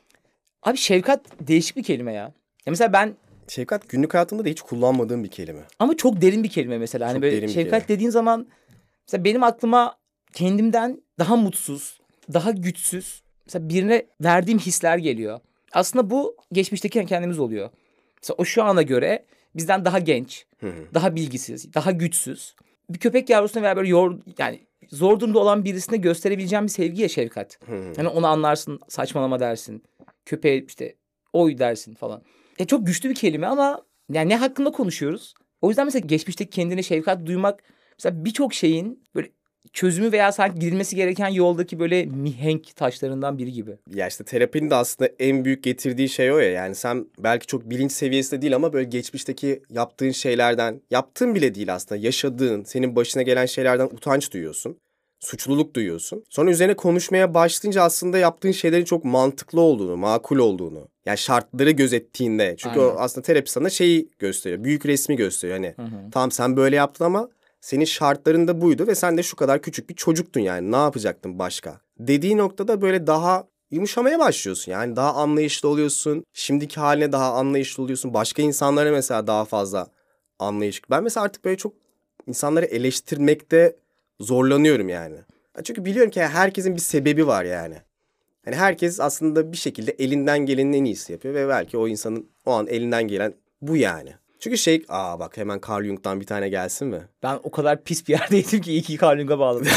Abi şefkat değişik bir kelime ya. Ya mesela ben Şefkat günlük hayatımda da hiç kullanmadığım bir kelime. ama çok derin bir kelime mesela. Hani Çok böyle derin bir şefkat kelime. dediğin zaman mesela benim aklıma kendimden daha mutsuz, daha güçsüz mesela birine verdiğim hisler geliyor. Aslında bu geçmişteki kendimiz oluyor. Mesela o şu ana göre bizden daha genç, Hı hı. daha bilgisiz, daha güçsüz. Bir köpek yavrusuna veya böyle yor, yani zor durumda olan birisine gösterebileceğim bir sevgi ya şefkat. Hı hı. Hani onu anlarsın, saçmalama dersin. Köpeğe işte oy dersin falan. Ya çok güçlü bir kelime ama yani ne hakkında konuşuyoruz? O yüzden mesela geçmişteki kendine şefkat duymak mesela birçok şeyin böyle çözümü veya sanki gidilmesi gereken yoldaki böyle mihenk taşlarından biri gibi. Ya işte terapinin de aslında en büyük getirdiği şey o ya. Yani sen belki çok bilinç seviyesinde değil ama böyle geçmişteki yaptığın şeylerden, yaptığın bile değil aslında, yaşadığın, senin başına gelen şeylerden utanç duyuyorsun. Suçluluk duyuyorsun. Sonra üzerine konuşmaya başlayınca aslında yaptığın şeylerin çok mantıklı olduğunu, makul olduğunu. Yani şartları gözettiğinde. Çünkü Aynen. o aslında terapi sana şeyi gösteriyor. Büyük resmi gösteriyor. Hani Hı hı. tamam sen böyle yaptın ama senin şartların da buydu ve sen de şu kadar küçük bir çocuktun yani. Ne yapacaktın başka? Dediği noktada böyle daha yumuşamaya başlıyorsun. Yani daha anlayışlı oluyorsun. Şimdiki haline daha anlayışlı oluyorsun. Başka insanlara mesela daha fazla anlayış. Ben mesela artık böyle çok insanları eleştirmekte zorlanıyorum yani. Çünkü biliyorum ki herkesin bir sebebi var yani. Hani herkes aslında bir şekilde elinden gelenin en iyisi yapıyor ve belki o insanın o an elinden gelen bu yani. Çünkü şey, aa bak hemen Carl Jung'dan bir tane gelsin mi? Ben o kadar pis bir yerdeydim ki iyi ki Carl Jung'a bağladım.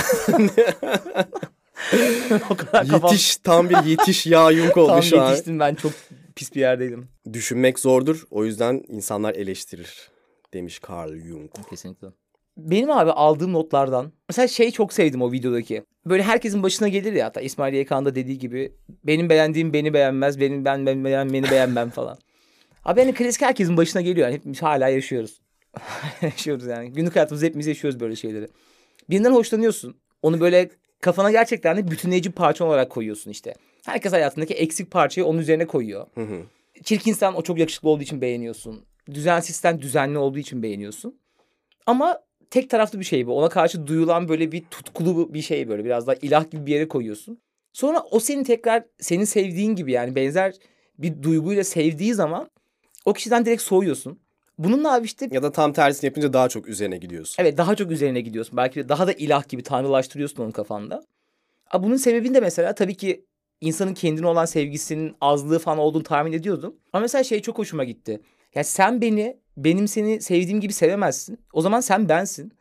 O kadar kafam Yetiş, tam bir yetiş ya Jung oldu tam şu an. yetiştim, ben çok pis bir yerdeydim. Düşünmek zordur, o yüzden insanlar eleştirir demiş Carl Jung. Kesinlikle. Benim abi aldığım notlardan mesela şeyi çok sevdim o videodaki. Böyle herkesin başına gelir ya, hatta İsmail Y K'nın da dediği gibi benim beğendiğim beni beğenmez, benim ben, ben beğenmeni beğenmem falan. Abi hani klasik herkesin başına geliyor yani, hepimiz hala yaşıyoruz. Yaşıyoruz yani. Günlük hayatımızda hepimiz yaşıyoruz böyle şeyleri. Birinden hoşlanıyorsun. Onu böyle kafana gerçekten de bütünleyici bir parça olarak koyuyorsun işte. Herkes hayatındaki eksik parçayı onun üzerine koyuyor. Hı hı. Çirkinsen o çok yakışıklı olduğu için beğeniyorsun. Düzensizsen düzenli olduğu için beğeniyorsun. Ama tek taraflı bir şey bu. Ona karşı duyulan böyle bir tutkulu bir şey, böyle biraz daha ilah gibi bir yere koyuyorsun. Sonra o seni tekrar senin sevdiğin gibi yani benzer bir duyguyla sevdiği zaman o kişiden direkt soğuyorsun. Bununla abi işte Ya da tam tersini yapınca daha çok üzerine gidiyorsun. evet daha çok üzerine gidiyorsun. Belki de daha da ilah gibi tanrılaştırıyorsun onun kafanda. Ama bunun sebebini de mesela tabii ki insanın kendine olan sevgisinin azlığı falan olduğunu tahmin ediyordum. Ama mesela şey çok hoşuma gitti. Ya sen beni, benim seni sevdiğim gibi sevemezsin. O zaman sen bensin.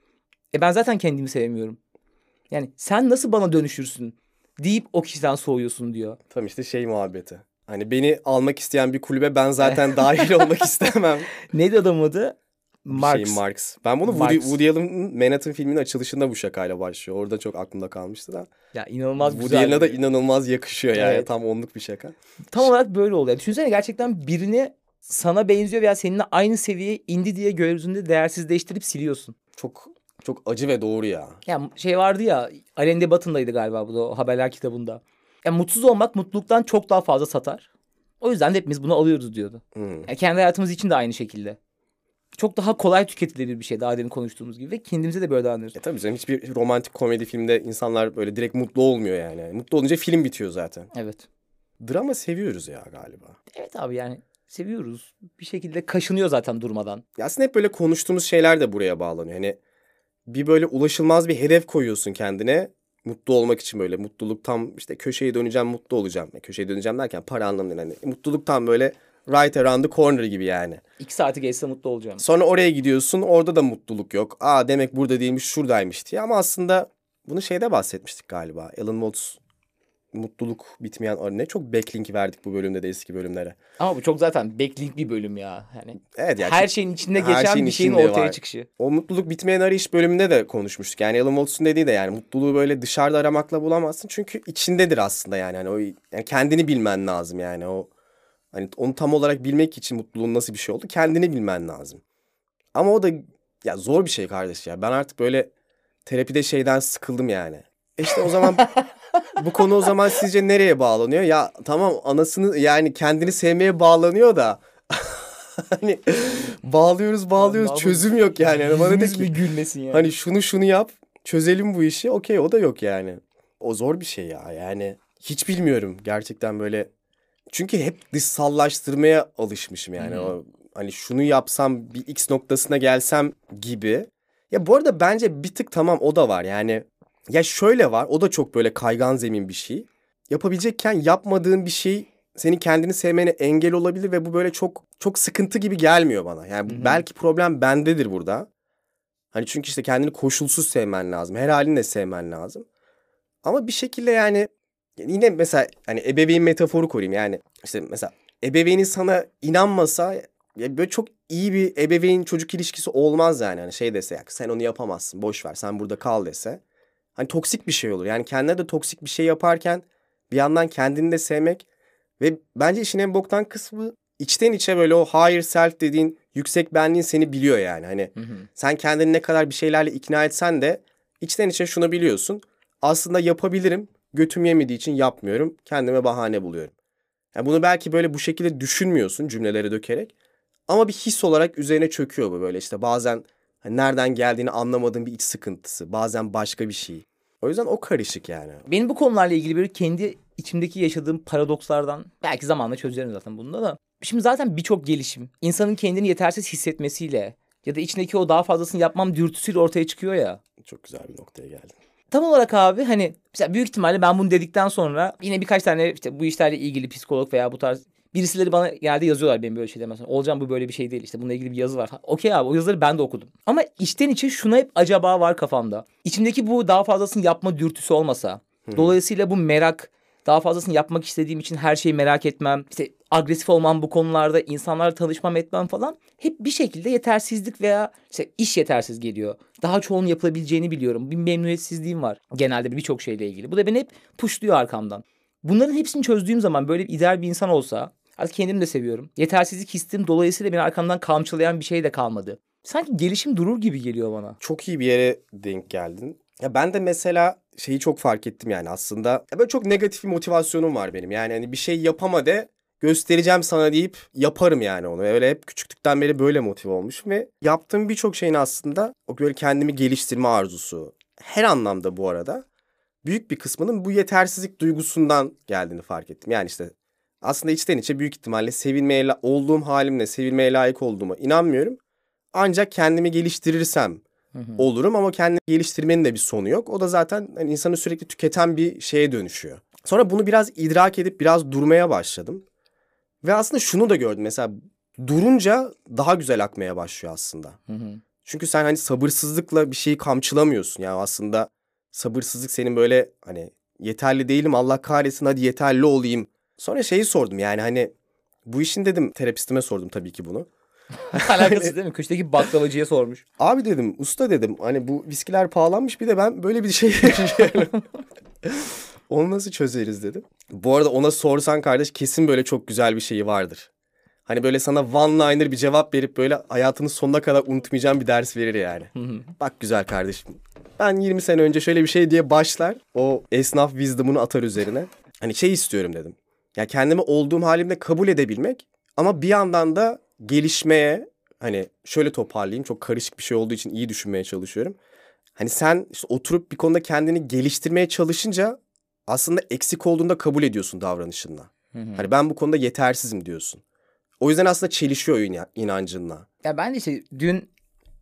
E ben zaten kendimi sevmiyorum. Yani sen nasıl bana dönüşürsün deyip o kişiden soğuyorsun diyor. Tam işte şey muhabbeti. Hani beni almak isteyen bir kulübe ben zaten dahil olmak istemem. Neydi adamın adı? Bir Marx. şey Marx. Ben bunu Woody, Marx. Woody Allen'ın Manhattan filminin açılışında bu şakayla başlıyor. Orada çok aklımda kalmıştı da. Ya inanılmaz Woody güzel. Allen'a da inanılmaz yakışıyor yani. Evet. Tam onluk bir şaka. Tam olarak böyle oluyor. Düşünsene gerçekten birini sana benziyor veya seninle aynı seviyeye indi diye gözünde değersizleştirip siliyorsun. Çok çok acı ve doğru ya. Ya şey vardı ya, Alain de Botton'daydı galiba bu da, o haberler kitabında. Ya mutsuz olmak mutluluktan çok daha fazla satar. O yüzden de hepimiz bunu alıyoruz diyordu. Hmm. Ya kendi hayatımız için de aynı şekilde. Çok daha kolay tüketilebilir bir şey, daha demin konuştuğumuz gibi, ve kendimize de böyle davranıyoruz. E tabii canım, hiçbir romantik komedi filmde insanlar böyle direkt mutlu olmuyor yani. Yani mutlu olunca film bitiyor zaten. Evet. Drama seviyoruz ya galiba. Evet abi, yani seviyoruz. Bir şekilde kaşınıyor zaten durmadan. Ya aslında hep böyle konuştuğumuz şeyler de buraya bağlanıyor. Hani bir böyle ulaşılmaz bir hedef koyuyorsun kendine. Mutlu olmak için böyle mutluluk tam işte köşeye döneceğim mutlu olacağım. Yani köşeye döneceğim derken para anlamında hani mutluluk tam böyle right around the corner gibi yani. İki saati geçse mutlu olacağım. Sonra oraya gidiyorsun orada da mutluluk yok. Aa demek burada değilmiş şuradaymış diye ama aslında bunu şeyde bahsetmiştik galiba. Alan Watts mutluluk bitmeyen arı çok backlink verdik bu bölümde de eski bölümlere. Ama bu çok zaten backlink bir bölüm ya. Hani evet yani her şeyin içinde her geçen şeyin bir şeyin içinde ortaya var. çıkışı. O mutluluk bitmeyen arayış bölümünde de konuşmuştuk. Yani Alan Watts'un dediği de yani mutluluğu böyle dışarıda aramakla bulamazsın. Çünkü içindedir aslında yani. Hani o yani kendini bilmen lazım yani. O hani onu tam olarak bilmek için mutluluğun nasıl bir şey oldu kendini bilmen lazım. Ama o da ya zor bir şey kardeş ya. Ben artık böyle terapide şeyden sıkıldım yani. E İşte o zaman bu konu o zaman sizce nereye bağlanıyor? Ya tamam anasını yani kendini sevmeye bağlanıyor da hani bağlıyoruz bağlıyoruz Abi, çözüm yok yani. Yani bana de yüzümüz bir ki gülmesin yani. hani şunu şunu yap çözelim bu işi okey o da yok yani. O zor bir şey ya yani hiç bilmiyorum gerçekten böyle. Çünkü hep dışsallaştırmaya alışmışım yani. Hı hı. O hani şunu yapsam bir X noktasına gelsem gibi. Ya bu arada bence bir tık tamam o da var yani. Ya şöyle var o da çok böyle kaygan zemin bir şey. Yapabilecekken yapmadığın bir şey senin kendini sevmene engel olabilir ve bu böyle çok çok sıkıntı gibi gelmiyor bana. Yani Hı hı. belki problem bendedir burada. Hani çünkü işte kendini koşulsuz sevmen lazım. Her halinle sevmen lazım. Ama bir şekilde yani yine mesela hani ebeveyn metaforu koyayım yani işte mesela ebeveynin sana inanmasa ya böyle çok iyi bir ebeveyn çocuk ilişkisi olmaz yani. Hani şey dese ya sen onu yapamazsın boş ver sen burada kal dese. Hani toksik bir şey olur. Yani kendine de toksik bir şey yaparken bir yandan kendini de sevmek ve bence işin en boktan kısmı içten içe böyle o higher self dediğin yüksek benliğin seni biliyor yani. Hani Hı hı. sen kendini ne kadar bir şeylerle ikna etsen de içten içe şunu biliyorsun. Aslında yapabilirim. Götüm yemediği için yapmıyorum. Kendime bahane buluyorum. Yani bunu belki böyle bu şekilde düşünmüyorsun cümlelere dökerek. Ama bir his olarak üzerine çöküyor bu böyle işte bazen hani nereden geldiğini anlamadığın bir iç sıkıntısı. Bazen başka bir şey. O yüzden o karışık yani. Benim bu konularla ilgili böyle kendi içimdeki yaşadığım paradokslardan belki zamanla çözerim zaten bunda da. Şimdi zaten birçok gelişim insanın kendini yetersiz hissetmesiyle ya da içindeki o daha fazlasını yapmam dürtüsüyle ortaya çıkıyor ya. Çok güzel bir noktaya geldin. Tam olarak abi hani mesela büyük ihtimalle ben bunu dedikten sonra yine birkaç tane işte bu işlerle ilgili psikolog veya bu tarz birisileri bana geldi yazıyorlar benim böyle şeyler mesela. Olcan bu böyle bir şey değil işte bununla ilgili bir yazı var. Okey abi o yazıları ben de okudum. Ama içten içe şuna hep acaba var kafamda. İçimdeki bu daha fazlasını yapma dürtüsü olmasa. Dolayısıyla bu merak daha fazlasını yapmak istediğim için her şeyi merak etmem. İşte agresif olmam bu konularda insanlarla tanışmam etmem falan. Hep bir şekilde yetersizlik veya işte iş yetersiz geliyor. Daha çoğunun yapılabileceğini biliyorum. Bir memnuniyetsizliğim var genelde birçok şeyle ilgili. Bu da beni hep pushluyor arkamdan. Bunların hepsini çözdüğüm zaman böyle bir ideal bir insan olsa artık kendimi de seviyorum. Yetersizlik hissim dolayısıyla beni arkamdan kamçılayan bir şey de kalmadı. Sanki gelişim durur gibi geliyor bana. Çok iyi bir yere denk geldin. Ya ben de mesela şeyi çok fark ettim yani aslında. Ya böyle çok negatif bir motivasyonum var benim. Yani hani bir şey yapama de göstereceğim sana deyip yaparım yani onu. Öyle hep küçüklükten beri böyle motive olmuşum ve yaptığım birçok şeyin aslında o böyle kendimi geliştirme arzusu. Her anlamda bu arada büyük bir kısmının bu yetersizlik duygusundan geldiğini fark ettim. Yani işte aslında içten içe büyük ihtimalle sevilmeye la- olduğum halimle sevilmeye layık olduğuma inanmıyorum. Ancak kendimi geliştirirsem olurum ama kendini geliştirmenin de bir sonu yok. O da zaten hani insanı sürekli tüketen bir şeye dönüşüyor. Sonra bunu biraz idrak edip biraz durmaya başladım. Ve aslında şunu da gördüm. Mesela durunca daha güzel akmaya başlıyor aslında. Hı hı. Çünkü sen hani sabırsızlıkla bir şeyi kamçılamıyorsun. Yani aslında sabırsızlık senin böyle hani yeterli değilim Allah kahretsin hadi yeterli olayım. Sonra şeyi sordum yani hani bu işin dedim terapistime sordum tabii ki bunu. Alakasız değil mi? Köşedeki baklavacıya sormuş. Abi dedim usta dedim hani bu viskiler pahalanmış bir de ben böyle bir şey yaşıyorum. Onu nasıl çözeriz dedim. Bu arada ona sorsan kardeş kesin böyle çok güzel bir şeyi vardır. Hani böyle sana one-liner bir cevap verip böyle hayatının sonuna kadar unutmayacağın bir ders verir yani. Bak güzel kardeşim. Ben yirmi sene önce şöyle bir şey diye başlar. O esnaf wisdom'unu atar üzerine. Hani şey istiyorum dedim. Ya kendimi olduğum halimde kabul edebilmek ama bir yandan da gelişmeye hani şöyle toparlayayım. Çok karışık bir şey olduğu için iyi düşünmeye çalışıyorum. Hani sen işte oturup bir konuda kendini geliştirmeye çalışınca aslında eksik olduğunda kabul ediyorsun davranışınla. Hani ben bu konuda yetersizim diyorsun. O yüzden aslında çelişiyor o inancınla. Ya ben de işte dün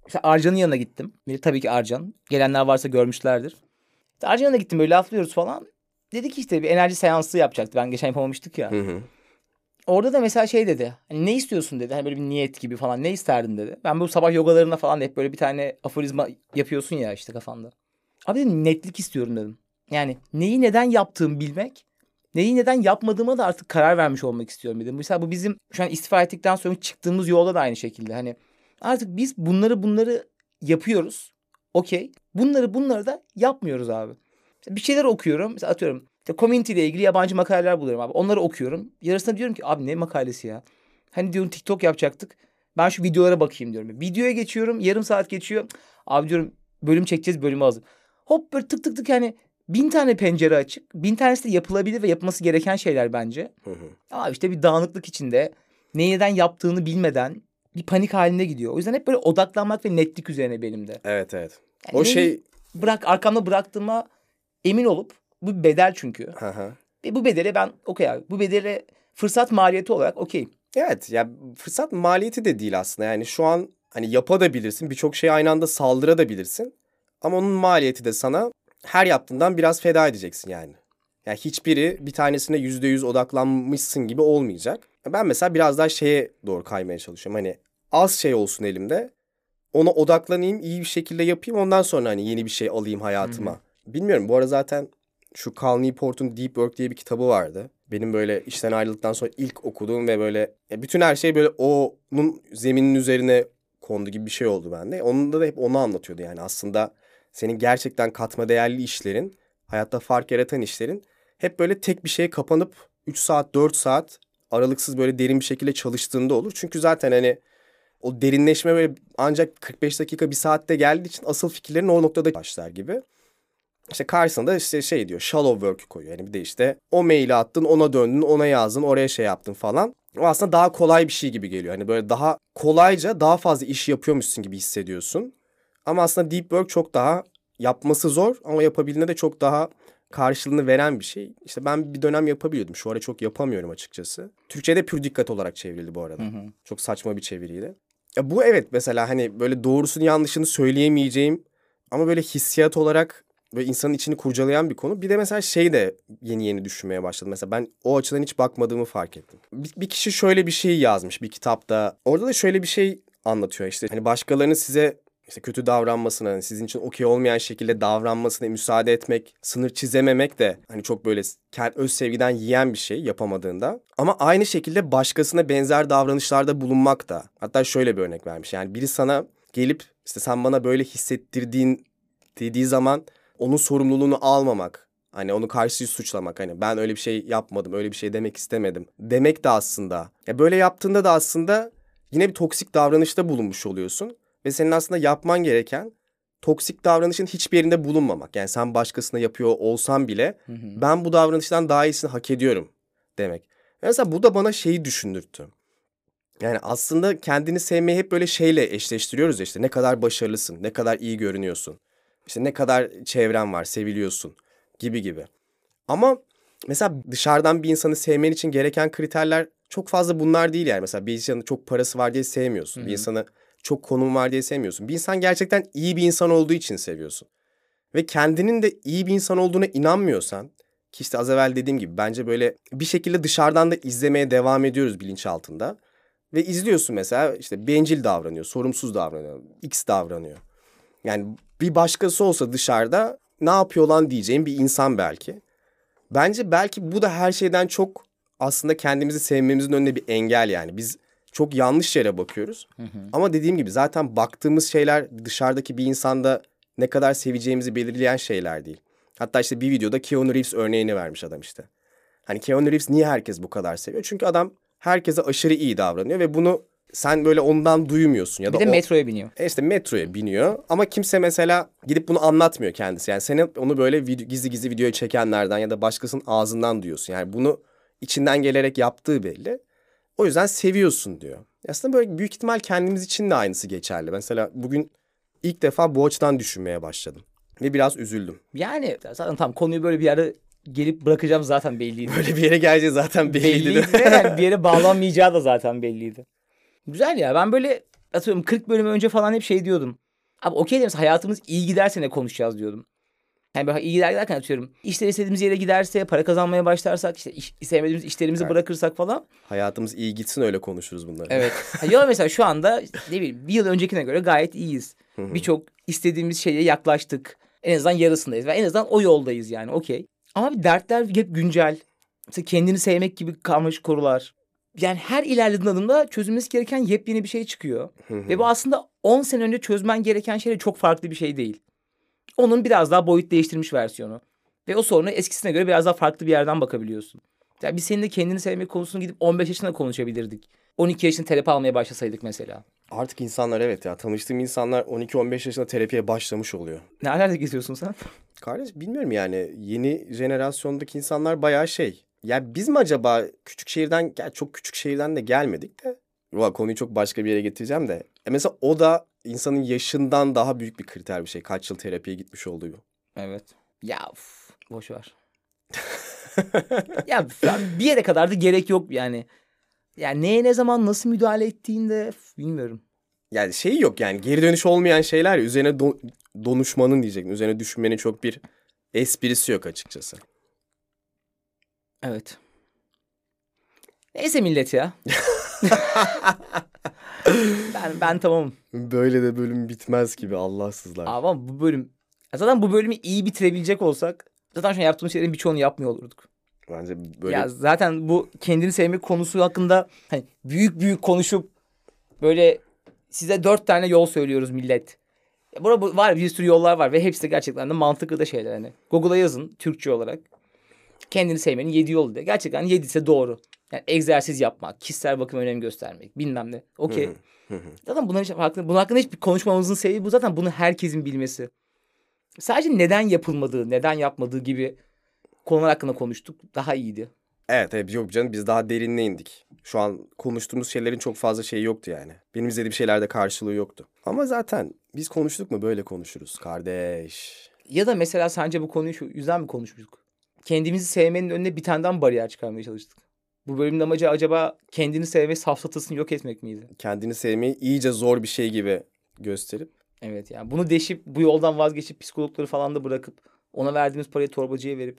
İşte Arcan'ın yanına gittim. Ve tabii ki Arcan. Gelenler varsa görmüşlerdir. İşte Arcan'ın yanına gittim, böyle laflıyoruz falan. Dedi ki işte bir enerji seansı yapacaktı. Ben geçen yapamamıştık ya. Hı hı. Orada da mesela şey dedi. Hani ne istiyorsun dedi. Hani böyle bir niyet gibi falan. Ne isterdin dedi. Ben bu sabah yogalarına falan hep böyle bir tane aforizma yapıyorsun ya işte kafanda. Abi dedim netlik istiyorum dedim. Yani neyi neden yaptığımı bilmek. Neyi neden yapmadığıma da artık karar vermiş olmak istiyorum dedim. Mesela bu bizim şu an istifa ettikten sonra çıktığımız yolda da aynı şekilde. Hani artık biz bunları bunları yapıyoruz. Okey. Bunları bunları da yapmıyoruz abi. Bir şeyler okuyorum. Mesela atıyorum. İşte community ile ilgili yabancı makaleler buluyorum abi. Onları okuyorum. Yarısında diyorum ki abi ne makalesi ya? Hani diyorum TikTok yapacaktık. Ben şu videolara bakayım diyorum. Videoya geçiyorum. Yarım saat geçiyor. Abi diyorum bölüm çekeceğiz, bölümü hazır. Hop böyle tık tık tık yani bin tane pencere açık. Bin tanesi de yapılabilir ve yapılması gereken şeyler bence. Hı hı. Abi işte bir dağınıklık içinde neyi neden yaptığını bilmeden bir panik halinde gidiyor. O yüzden hep böyle odaklanmak ve netlik üzerine benim de. Evet evet. Yani O neyi şey... bırak arkamda bıraktığıma emin olup bu bir bedel çünkü. Hı hı. Ve bu bedele ben okey abi. Bu bedele fırsat maliyeti olarak okeyim. Evet ya, fırsat maliyeti de değil aslında. Yani şu an hani yapabilirsin, birçok şeye aynı anda saldırabilirsin. Ama onun maliyeti de sana her yaptığından biraz feda edeceksin yani. Yani hiçbiri bir tanesine yüzde yüz odaklanmışsın gibi olmayacak. Ben mesela biraz daha şeye doğru kaymaya çalışıyorum. Hani az şey olsun elimde. Ona odaklanayım, iyi bir şekilde yapayım. Ondan sonra hani yeni bir şey alayım hayatıma. Hı hı. Bilmiyorum, bu ara zaten şu Cal Newport'un Deep Work diye bir kitabı vardı. Benim böyle işten ayrıldıktan sonra ilk okuduğum ve böyle bütün her şey böyle onun zeminin üzerine kondu gibi bir şey oldu bende. Onda da hep onu anlatıyordu yani. Aslında senin gerçekten katma değerli işlerin, hayatta fark yaratan işlerin hep böyle tek bir şeye kapanıp üç saat dört saat aralıksız böyle derin bir şekilde çalıştığında olur. Çünkü zaten hani o derinleşme böyle ancak kırk beş dakika bir saatte geldiği için asıl fikirlerin o noktada başlar gibi. İşte karşısında işte şey diyor, shallow work koyuyor. Yani bir de işte o maili attın, ona döndün, ona yazdın, oraya şey yaptın falan. O aslında daha kolay bir şey gibi geliyor. Hani böyle daha kolayca daha fazla iş yapıyormuşsun gibi hissediyorsun. Ama aslında deep work çok daha yapması zor ama yapabildiğinde de çok daha karşılığını veren bir şey. İşte ben bir dönem yapabiliyordum. Şu ara çok yapamıyorum açıkçası. Türkçe'de pür dikkat olarak çevrildi bu arada. Hı hı. Çok saçma bir çeviriydi. Ya bu evet mesela hani böyle doğrusunu yanlışını söyleyemeyeceğim ama böyle hissiyat olarak böyle insanın içini kurcalayan bir konu. Bir de mesela şey de yeni yeni düşünmeye başladım. Mesela ben o açıdan hiç bakmadığımı fark ettim. Bir, bir kişi şöyle bir şey yazmış bir kitapta. Orada da şöyle bir şey anlatıyor işte. Hani başkalarının size işte kötü davranmasına, hani sizin için okey olmayan şekilde davranmasına müsaade etmek, sınır çizememek de hani çok böyle öz sevgiden yiyen bir şey yapamadığında. Ama aynı şekilde başkasına benzer davranışlarda bulunmak da. Hatta şöyle bir örnek vermiş. Yani biri sana gelip işte sen bana böyle hissettirdiğin dediği zaman onun sorumluluğunu almamak. Hani onu karşıyı suçlamak. Hani ben öyle bir şey yapmadım, öyle bir şey demek istemedim. Demek de aslında. Ya böyle yaptığında da aslında yine bir toksik davranışta bulunmuş oluyorsun. Ve senin aslında yapman gereken toksik davranışın hiçbir yerinde bulunmamak. Yani sen başkasına yapıyor olsan bile hı hı. ben bu davranıştan daha iyisini hak ediyorum demek. Mesela bu da bana şeyi düşündürttü. Yani aslında kendini sevmeyi hep böyle şeyle eşleştiriyoruz ya, işte ne kadar başarılısın, ne kadar iyi görünüyorsun. İşte ne kadar çevren var, seviliyorsun gibi gibi. Ama mesela dışarıdan bir insanı sevmen için gereken kriterler çok fazla bunlar değil yani. Mesela bir insanın çok parası var diye sevmiyorsun. Hı-hı. Bir insanı çok konum var diye sevmiyorsun. Bir insan gerçekten iyi bir insan olduğu için seviyorsun. Ve kendinin de iyi bir insan olduğuna inanmıyorsan, ki işte az evvel dediğim gibi bence böyle bir şekilde dışarıdan da izlemeye devam ediyoruz bilinçaltında. Ve izliyorsun mesela işte bencil davranıyor, sorumsuz davranıyor, X davranıyor. Yani bir başkası olsa dışarıda ne yapıyor lan diyeceğim bir insan belki. Bence belki bu da her şeyden çok aslında kendimizi sevmemizin önünde bir engel yani. Biz çok yanlış yere bakıyoruz. Hı hı. Ama dediğim gibi zaten baktığımız şeyler dışarıdaki bir insanda ne kadar seveceğimizi belirleyen şeyler değil. Hatta işte bir videoda Keanu Reeves örneğini vermiş adam işte. Hani Keanu Reeves niye herkes bu kadar seviyor? Çünkü adam herkese aşırı iyi davranıyor ve bunu sen böyle ondan duymuyorsun. Ya bir da de o, metroya biniyor. E işte metroya biniyor ama kimse mesela gidip bunu anlatmıyor kendisi. Yani senin onu böyle video, gizli gizli videoya çekenlerden ya da başkasının ağzından duyuyorsun. Yani bunu içinden gelerek yaptığı belli. O yüzden seviyorsun diyor. Aslında böyle büyük ihtimal kendimiz için de aynısı geçerli. Mesela bugün ilk defa bu açıdan düşünmeye başladım. Ve biraz üzüldüm. Yani zaten tam konuyu böyle bir yere gelip bırakacağım zaten belliydi. Böyle bir yere geleceği zaten belliydi. Belliydi de yani bir yere bağlanmayacağı da zaten belliydi. Güzel ya, ben böyle atıyorum kırk bölüm önce falan hep şey diyordum. Abi okey de mesela hayatımız iyi giderse ne konuşacağız diyordum. Yani böyle iyi gider giderken atıyorum. İşler istediğimiz yere giderse, para kazanmaya başlarsak, işte iş, sevmediğimiz işlerimizi Evet. bırakırsak falan. Hayatımız iyi gitsin öyle konuşuruz bunları. Evet. Ya mesela şu anda ne bileyim bir yıl öncekine göre gayet iyiyiz. Birçok istediğimiz şeye yaklaştık. En azından yarısındayız ve en azından o yoldayız yani okey. Ama bir dertler hep güncel. Mesela kendini sevmek gibi karmaşık konular. Yani her ilerlediğin adımda çözülmesi gereken yepyeni bir şey çıkıyor. Ve bu aslında on sene önce çözmen gereken şeyle çok farklı bir şey değil. Onun biraz daha boyut değiştirmiş versiyonu. Ve o soruna eskisine göre biraz daha farklı bir yerden bakabiliyorsun. Yani biz seninle kendini sevmek konusunu gidip on beş yaşında konuşabilirdik. on iki yaşında terapi almaya başlasaydık mesela. Artık insanlar evet ya tanıştığım insanlar on iki on beş yaşında terapiye başlamış oluyor. Nerelerde geziyorsun sen? Kardeş bilmiyorum yani yeni jenerasyondaki insanlar bayağı şey. Ya biz mi acaba küçük şehirden, ya çok küçük şehirden de gelmedik de. Valla konuyu çok başka bir yere getireceğim de. E mesela o da insanın yaşından daha büyük bir kriter bir şey. Kaç yıl terapiye gitmiş olduğu. Evet. Ya uf, boş ver. Ya bir yere kadar da gerek yok yani. Yani neye ne zaman nasıl müdahale ettiğinde bilmiyorum. Yani şey yok yani geri dönüş olmayan şeyler ya. Üzerine do- donuşmanın diyecektim. Üzerine düşünmenin çok bir esprisi yok açıkçası. Evet. Neyse millet ya. ben ben tamamım. Böyle de bölüm bitmez gibi Allahsızlar. Ama bu bölüm zaten bu bölümü iyi bitirebilecek olsak zaten şu an yaptığımız şeylerin birçoğunu yapmıyor olurduk. Bence böyle... Ya zaten bu kendini sevmek konusu hakkında hani büyük büyük konuşup böyle size dört tane yol söylüyoruz millet. Ya burada var bir sürü yollar var ve hepsi de gerçekten de mantıklı da şeyler hani. Google'a yazın Türkçe olarak. Kendini sevmenin yedi yolu diye. Gerçekten yedisi doğru. Yani egzersiz yapmak, kişisel bakıma önem göstermek, bilmem ne. Okey. Zaten bunların hiç hakkında, bunun hakkında hiçbir konuşmamızın sebebi bu. Zaten bunu herkesin bilmesi. Sadece neden yapılmadığı, neden yapmadığı gibi konular hakkında konuştuk. Daha iyiydi. Evet, evet yok canım biz daha derinine indik. Şu an konuştuğumuz şeylerin çok fazla şeyi yoktu yani. Benim izlediğim şeylerde karşılığı yoktu. Ama zaten biz konuştuk mu böyle konuşuruz kardeş. Ya da mesela sence bu konuyu şu yüzden mi konuşmuştuk? Kendimizi sevmenin önüne bir tane daha bariyer çıkarmaya çalıştık. Bu bölümün amacı acaba kendini sevme safsatasını yok etmek miydi? Kendini sevmeyi iyice zor bir şey gibi gösterip. Evet yani bunu deşip bu yoldan vazgeçip psikologları falan da bırakıp ona verdiğimiz parayı torbacıya verip.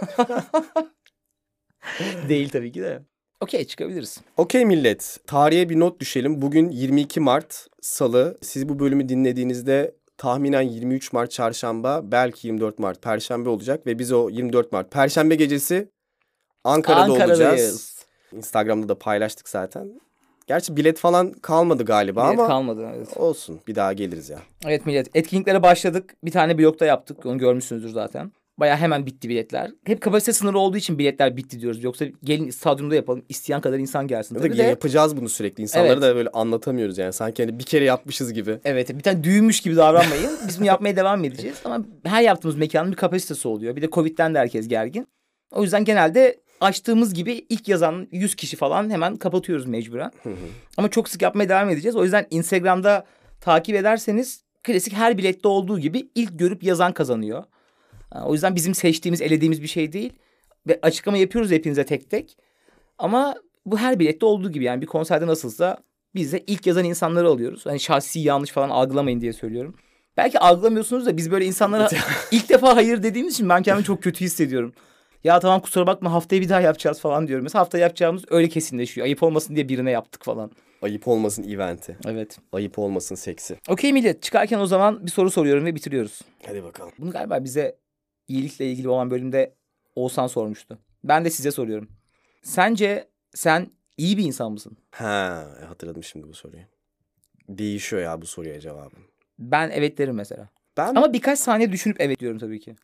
Değil tabii ki de. Okey çıkabiliriz. Okey millet, tarihe bir not düşelim. Bugün yirmi iki Mart Salı. Siz bu bölümü dinlediğinizde tahminen yirmi üç Mart Çarşamba, belki yirmi dört Mart Perşembe olacak. Ve biz o yirmi dört Mart Perşembe gecesi Ankara'da Ankara'dayız. olacağız. Instagram'da da paylaştık zaten. Gerçi bilet falan kalmadı galiba Bilet ama kalmadı. Evet. olsun bir daha geliriz ya. Evet millet etkinliklere başladık. Bir tane blokta yaptık. Onu görmüşsünüzdür zaten. Baya hemen bitti biletler. Hep kapasite sınırı olduğu için biletler bitti diyoruz. Yoksa gelin stadyumda yapalım. İsteyen kadar insan gelsin. Ya da Tabii de, yapacağız bunu sürekli. İnsanlara Evet. da böyle anlatamıyoruz yani. Sanki hani bir kere yapmışız gibi. evet bir tane düğünmüş gibi davranmayın. Biz bunu yapmaya devam edeceğiz. Ama her yaptığımız mekanın bir kapasitesi oluyor. Bir de Covid'den de herkes gergin. O yüzden genelde açtığımız gibi ilk yazan yüz kişi falan hemen kapatıyoruz mecburen. Ama çok sık yapmaya devam edeceğiz. O yüzden Instagram'da takip ederseniz klasik her bilette olduğu gibi ilk görüp yazan kazanıyor. O yüzden bizim seçtiğimiz, elediğimiz bir şey değil. Ve açıklama yapıyoruz hepinize tek tek. Ama bu her bilette olduğu gibi yani bir konserde nasılsa biz de ilk yazan insanları alıyoruz. Hani şahsi yanlış falan algılamayın diye söylüyorum. Belki algılamıyorsunuz da biz böyle insanlara ilk defa hayır dediğimiz için ben kendimi çok kötü hissediyorum. Ya tamam kusura bakma haftaya bir daha yapacağız falan diyorum. Mesela haftaya yapacağımız öyle kesinleşiyor. Ayıp olmasın diye birine yaptık falan. Ayıp olmasın eventi. Evet. Ayıp olmasın seksi. Okey millet çıkarken o zaman bir soru soruyorum ve bitiriyoruz. Hadi bakalım. Bunu galiba bize iyilikle ilgili olan bölümde Oğuzhan sormuştu. Ben de size soruyorum. Sence sen iyi bir insan mısın? Ha, hatırladım şimdi bu soruyu. Değişiyor ya bu soruya cevabım. Ben evet derim mesela. Ben Ama birkaç saniye düşünüp evet diyorum tabii ki.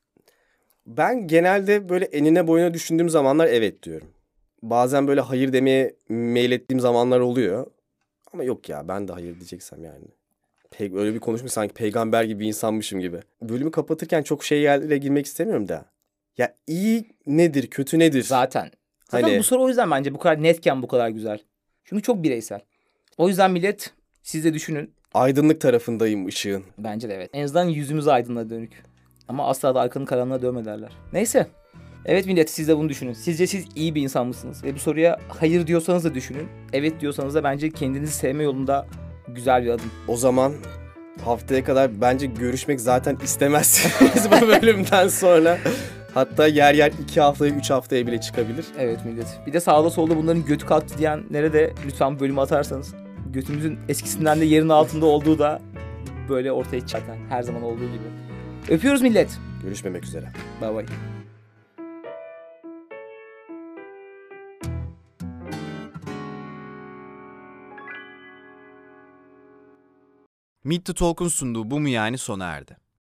ben genelde böyle enine boyuna düşündüğüm zamanlar evet diyorum. Bazen böyle hayır demeye meylettiğim zamanlar oluyor. Ama yok ya ben de hayır diyeceksem yani. Pe- öyle bir konuşmuş sanki peygamber gibi bir insanmışım gibi. Bölümü kapatırken çok şey yerlere girmek istemiyorum da. Ya iyi nedir, kötü nedir? Zaten. Zaten Hani- bu soru o yüzden bence bu kadar netken bu kadar güzel. Çünkü çok bireysel. O yüzden millet siz de düşünün. Aydınlık tarafındayım ışığın. Bence de evet. En azından yüzümüz aydınlığa dönük. Ama asla da arkanın karanlığa dönme derler. Neyse. Evet millet siz de bunu düşünün. Sizce siz iyi bir insan mısınız? Ve bu soruya hayır diyorsanız da düşünün. Evet diyorsanız da bence kendinizi sevme yolunda Güzel bir adım. O zaman haftaya kadar bence görüşmek zaten istemezsiniz bu bölümden sonra. Hatta yer yer iki haftaya, üç haftaya bile çıkabilir. Evet millet. Bir de sağda solda bunların götü kalktı diyenlere de lütfen bu bölümü atarsanız. Götümüzün eskisinden de yerin altında olduğu da böyle ortaya çıkar. Her zaman olduğu gibi. Öpüyoruz millet. Görüşmemek üzere. Bye bye. Meet the Talk'un sunduğu Bu Mu Yani sona erdi.